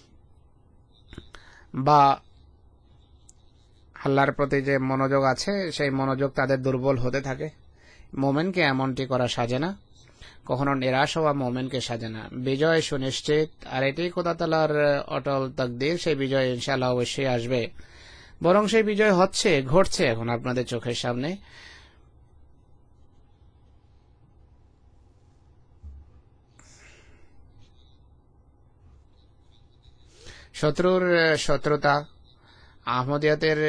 বা আল্লাহর প্রতি যে মনোযোগ আছে সেই মনোযোগ তাদের দুর্বল হতে থাকে। মোমেনকে এমনটি করা সাজে না, কখনো নিরাশ হওয়া মোমেনকে সাজে না। বিজয় সুনিশ্চিত, আর এটি খোদা তাআলার অটল তাকদীর। সেই বিজয় ইনশাআল্লাহ অবশ্যই আসবে, বরং সেই বিজয় হচ্ছে, ঘটছে এখন আপনাদের চোখের সামনে। শত্রুর শত্রুতা, আহমদিয়াতের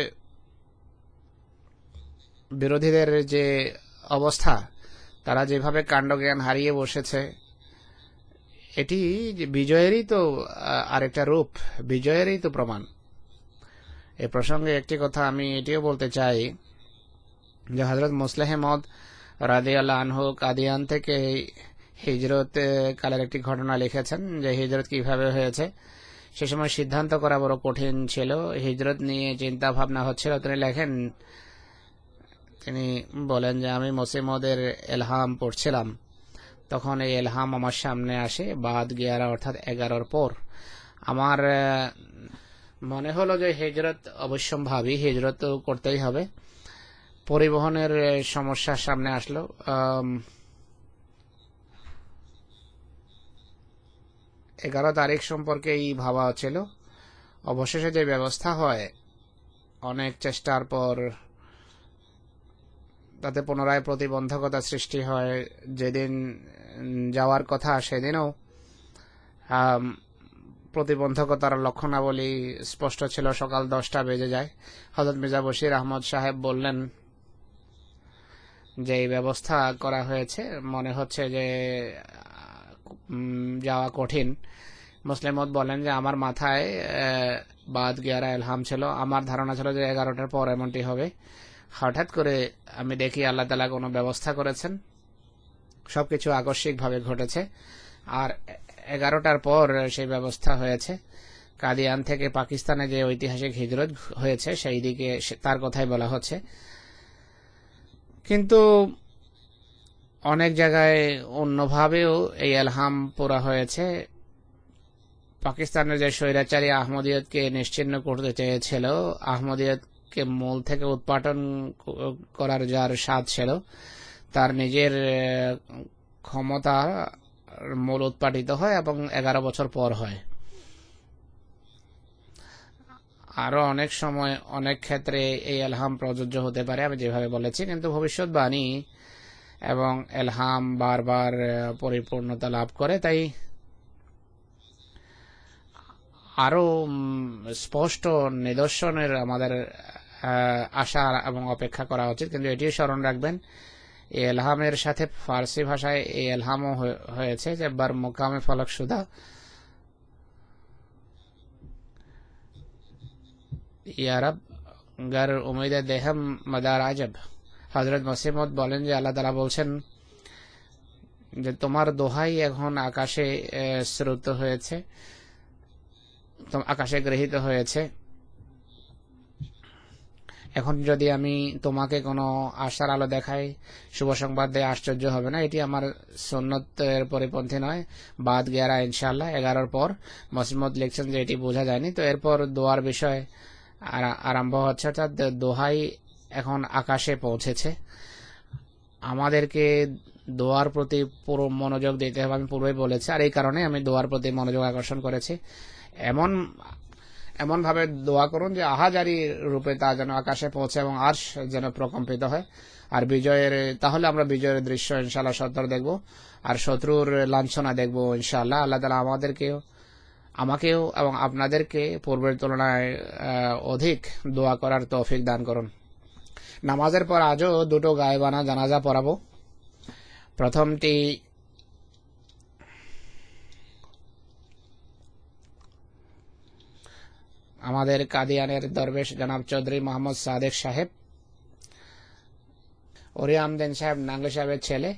বিরোধীদের যে অবস্থা, তারা যেভাবে কাণ্ডজ্ঞান হারিয়ে বসেছে, এটি বিজয়েরই তো আরেকটা রূপ, বিজয়েরই তো প্রমাণ। এ প্রসঙ্গে একটি কথা আমি এটিও বলতে চাই যে হযরত মুসলিহ মাউদ রাদিয়াল্লাহু আনহু কাদিয়ান থেকে হিজরত কালের একটি ঘটনা লিখেছেন যে হিজরত কিভাবে হয়েছে। সে সময় সিদ্ধান্ত করা বড় কঠিন ছিল, হিজরত নিয়ে চিন্তা ভাবনা হচ্ছিল। তিনি লেখেন, তিনি বলেন যে আমি মসিহ মাউদের ইলহাম পড়ছিলাম, তখন এই ইলহাম আমার সামনে আসে বাদ গিয়ারা, অর্থাৎ এগারোর পর। আমার মনে হলো যে হিজরত অবশ্যম্ভাবী, হিজরত করতেই হবে। পরিবহনের সমস্যার সামনে আসলো, এগারো তারিখ সম্পর্কেই ভাবা ছিল। অবশেষে যে ব্যবস্থা হয়, অনেক চেষ্টার পর তাতে পুনরায় প্রতিবন্ধকতা সৃষ্টি হয়। যেদিন যাওয়ার কথা সেদিনও প্রতিবন্ধকতার লক্ষণাবলী স্পষ্ট ছিল। সকাল দশটা বেজে যায়। হযরত মির্জা বশির আহমদ সাহেব বললেন যে এই ব্যবস্থা করা হয়েছে, মনে হচ্ছে যে যাওয়া কঠিন। মুসলিম মাউদ বলেন যে আমার মাথায় বাদ গিয়ারা ইলহাম ছিল, আমার ধারণা ছিল যে এগারোটার পর এমনটি হবে। হঠাৎ করে আমি দেখি আল্লাহ তাআলা কোনো ব্যবস্থা করেছেন, সবকিছু আকস্মিকভাবে ঘটেছে। আর এগারোটার পর সেই ব্যবস্থা হয়েছে। কাদিয়ান থেকে পাকিস্তানে যে ঐতিহাসিক হিজরত হয়েছে সেই দিকে তার কথাই বলা হচ্ছে। কিন্তু অনেক জায়গায় অন্যভাবেও এই এলহাম পুরা হয়েছে। পাকিস্তানের যে স্বৈরাচারী আহমদিয়তকে নিশ্চিহ্ন করতে চেয়েছিল, আহমদিয়তকে মূল থেকে উৎপাটন করার যার স্বাদ ছিল, তার নিজের ক্ষমতা মূল উৎপাটিত হয় এবং এগারো বছর পর হয়। আরো অনেক সময় অনেক ক্ষেত্রে এই এলহাম প্রযোজ্য হতে পারে আমি যেভাবে বলেছি, কিন্তু ভবিষ্যৎবাণী এবং এলহাম বারবার পরিপূর্ণতা লাভ করে, তাই আরো স্পষ্ট নিদর্শনের আমাদের আশা এবং অপেক্ষা করা উচিত। কিন্তু এটিও স্মরণ রাখবেন, এই এলহামের সাথে ফার্সি ভাষায় এই এলহামও হয়েছে যে বার মোকামে ফলক সুদা, ইয়ারব গর উমেদে দেহম মাদার আজব। হযরত মসিহ মউদ বলেন যে আল্লাহ তাআলা বলছেন যে তোমার দোহাই এখন আকাশে শ্রুত হয়েছে, আকাশে গৃহীত হয়েছে। এখন যদি আমি তোমাকে কোনো আশার আলো দেখাই, শুভ সংবাদ দেয়, আশ্চর্য হবে না। এটি আমার সুন্নতের পরিপন্থী নয়। বাদ গেরা ইনশাআল্লাহ এগারোর পর মসিহ মউদ লিখছেন যে এটি বোঝা যায়নি। তো এরপর দোয়ার বিষয় আরম্ভ হচ্ছে, অর্থাৎ দোহাই এখন আকাশে পৌঁছেছে। আমাদেরকে দোয়ার প্রতি পুরো মনোযোগ দিতে হবে, আমি পূর্বেই বলেছি। আর এই কারণে আমি দোয়ার প্রতি মনোযোগ আকর্ষণ করেছি। এমন এমন ভাবে দোয়া করুন যে আহাজারি রূপে তা যেন আকাশে পৌঁছে এবং আরশ যেন প্রকম্পিত হয়। আর বিজয়ের, তাহলে আমরা বিজয়ের দৃশ্য ইনশাআল্লাহ সত্তর দেখব, আর শত্রুর লাঞ্ছনা দেখব ইনশাআল্লাহ। আল্লাহ তাআলা আমাদেরকেও আমাকেও এবং আপনাদেরকে পূর্বের তুলনায় অধিক দোয়া করার তৌফিক দান করুন। নামাজের পর আজও দুটো গায়েবানা জানাজা পড়াবো। প্রথমটি আমাদের কাদিয়ানের দরবেশ জনাব চৌধুরী মোহাম্মদ সাদেক সাহেব, ওরিয়ামদেন সাহেব নাঙ্গলি সাহেবের ছেলে।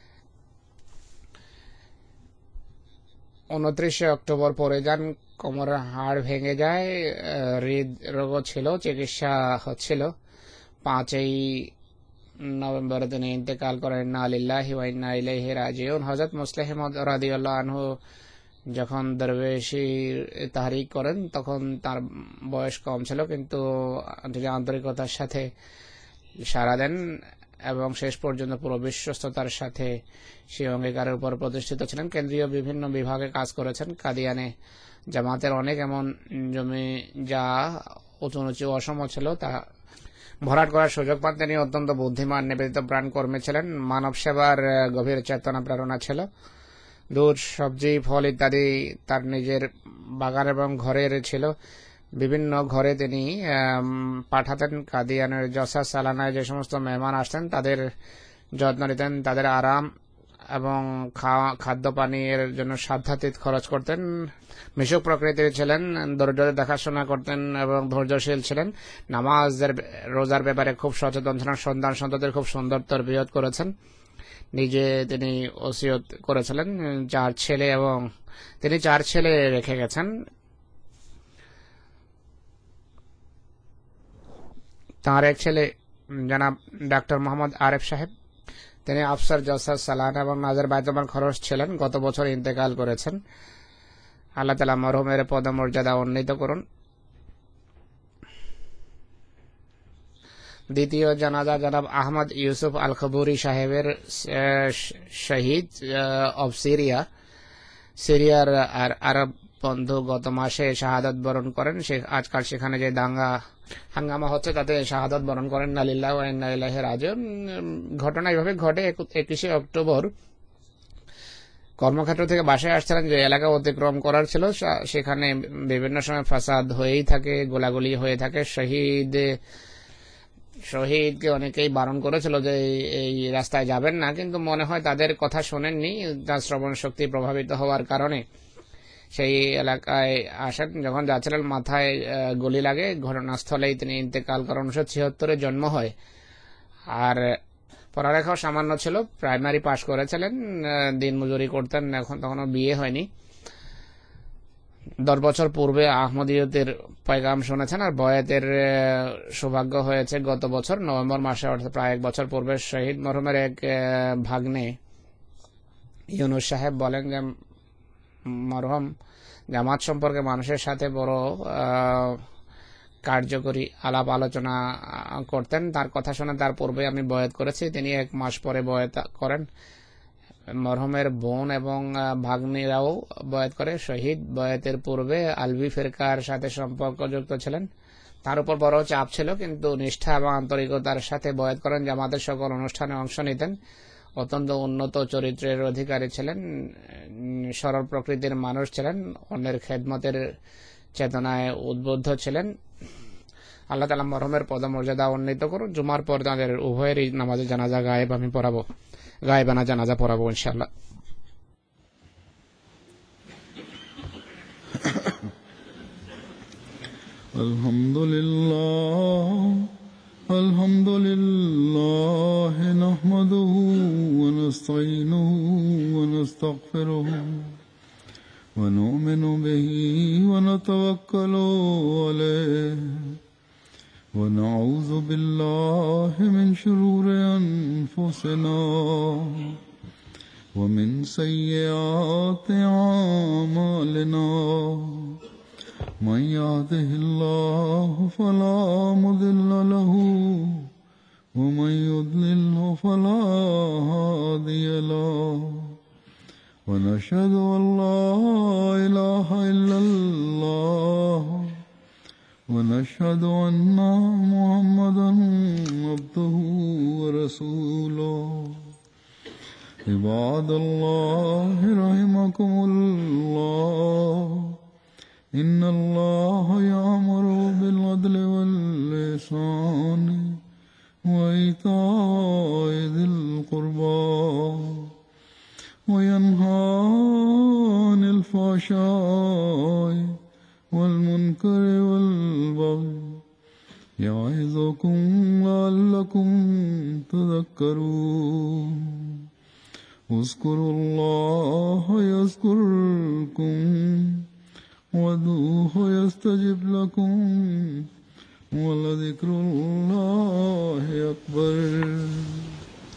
উনত্রিশে অক্টোবর পরে যান, কোমরের হাড় ভেঙে যায়, হৃদ রোগ ছিল, চিকিৎসা হচ্ছিল। পাঁচই নভেম্বর তিনি ইন্তেকাল করেন। ইন্না লিল্লাহি ওয়া ইন্না ইলাইহি রাজিউন। হযরত মুসলিহ মাউদ রাদিয়াল্লাহু আনহু যখন দরবেশি তাহরিক করেন তখন তার বয়স কম ছিল, কিন্তু তিনি আন্তরিকতার সাথে সাড়া দেন এবং শেষ পর্যন্ত পুরো বিশ্বস্ততার সাথে সেই অঙ্গীকারের উপর প্রতিষ্ঠিত ছিলেন। কেন্দ্রীয় বিভিন্ন বিভাগে কাজ করেছেন। কাদিয়ানে জামাতের অনেক এমন জমি যা উঁচু নিচু অসম ছিল তা ভরাট করার সুযোগ পান। তিনি অত্যন্ত বুদ্ধিমান, নিবেদিত প্রাণ কর্মী ছিলেন। মানব সেবার গভীর চেতনা প্রেরণা ছিল। দুধ, সবজি, ফল ইত্যাদি তার নিজের বাগান এবং ঘরের ছিল। বিভিন্ন ঘরে তিনি পাঠাতেন। কাদিয়ানের জলসা সালানায় যে সমস্ত মেহমান আসতেন তাদের যত্ন নিতেন, তাদের আরাম এবং খাদ্য পানীয়ের জন্য সাধ্যাতীত খরচ করতেন। মিশুক প্রকৃতির ছিলেন, দরিদ্রদের দেখাশোনা করতেন এবং ধৈর্যশীল ছিলেন। নামাজের রোজার ব্যাপারে খুব সচেতন ছিলেন। সন্তান সন্ততির খুব সুন্দর তরবিয়ত করেছেন। নিজে তিনি ওসিয়ত করেছিলেন চার ছেলে, এবং তিনি চার ছেলে রেখে গেছেন। তাঁর এক ছেলে জনাব ডাক্তার মোহাম্মদ আরেফ সাহেব, তিনি আফসার জলসা সালানা এবং নাজের বাইতুল খরচ ছিলেন। গত বছর ইন্তেকাল করেছেন। আল্লাহ তাআলা মরহুমের পদমর্যাদা উন্নীত করুন। দ্বিতীয় জানাজা জনাব আহমদ ইউসুফ আল খবুরি সাহেবের, শহীদ অব সিরিয়া। সিরিয়ার আর আরব বন্ধু গত মাসে শাহাদাত বরণ করেন। আজকাল সেখানে যে দাঙ্গা হাঙ্গামা হচ্ছে তাতে শাহাদাত বরণ করেন। ইন্না লিল্লাহি ওয়া ইন্না ইলাইহি রাজিউন। ঘটনা এইভাবে ঘটে, একুশে অক্টোবর কর্মক্ষেত্র থেকে বাসায় আসছিলেন, যে এলাকা অতিক্রম করার ছিল সেখানে বিভিন্ন সময় ফাসাদ হয়েই থাকে, গোলাগুলি হয়ে থাকে। শহীদ শহীদকে অনেকেই বারণ করেছিল যে এই রাস্তায় যাবেন না, কিন্তু মনে হয় তাদের কথা শোনেননি। তার শ্রবণ শক্তি প্রভাবিত হওয়ার কারণে সেই এলাকায় আসেন। যখন যাচ্ছিলেন মাথায় গুলি লাগে। ঘটনাস্থলেই তিনি ইন্তেকাল করেন। উনিশশো ছিয়াত্তরে জন্ম হয়। আর পড়ালেখাও সামান্য ছিল, প্রাইমারি পাশ করেছিলেন, দিন মজুরি করতেন, এখন তখনও বিয়ে হয়নি। দশ বছর পূর্বে আহমদিয়তের পয়গাম শুনেছেন আর বয়াতের সৌভাগ্য হয়েছে গত বছর নভেম্বর মাসে, অর্থাৎ প্রায় এক বছর পূর্বে। শহীদ মরহুমের এক ভাগ্নে ইউনুস সাহেব বলেন যে মরহুম জামাত সম্পর্কে মানুষের সাথে বড় কার্যকরী আলাপ আলোচনা করতেন। তার কথা শুনে তার পূর্বে আমি বয়াত করেছি, তিনি এক মাস পরে বয়াত করেন। মরহুমের বোন এবং ভাগ্নিরাও বয়াত করে। শহীদ বয়াতের পূর্বে আলবি ফিরকার সাথে সম্পর্কযুক্ত ছিলেন, তার উপর বড় চাপ ছিল, কিন্তু নিষ্ঠা এবং আন্তরিকতার সাথে বয়াত করেন। জামাতের সকল অনুষ্ঠানে অংশ নিতেন। অত্যন্ত উন্নত চরিত্রের অধিকারী ছিলেন, সরল প্রকৃতির মানুষ ছিলেন, অন্যের খেদমতের চেতনায় উদ্বুদ্ধ ছিলেন। আল্লাহ তাআলা মরহুমের পদমর্যাদা উন্নীত করুন। জুমার পর তাদের উভয়েরই নামাজে জানাজা গায়েব আমি পড়াবো, গায়েবানা জানাজা পড়াবো ইনশাআল্লাহ। আলহামদুলিল্লাহ আলহামদুলিল্লাহ নাহমাদুহু ওয়া নাস্তাঈনুহু ওয়া নাস্তাগফিরুহু ওয়া নু'মিনু বিহি ওয়া নাতাওয়াক্কালু আলাইহি ওয়া নাউযু বিল্লাহি মিন শুরুরি আনফুসিনা ওয়া মিন সাইয়্যাতি আ'মালিনা। من يهده الله فلا مضل له ومن يضلل فلا هادي له ونشهد أن لا إله إلا الله ونشهد أن محمدا عبده ورسوله. عباد الله رحمكم الله إن الله يأمر بالعدل والإحسان وإيتاء ذي القربى وينهى عن الفحشاء والمنكر والبغي يعظكم لعلكم تذكرون. اذكروا الله يذكركم وادعوه يستجب لكم ولذكر الله أكبر.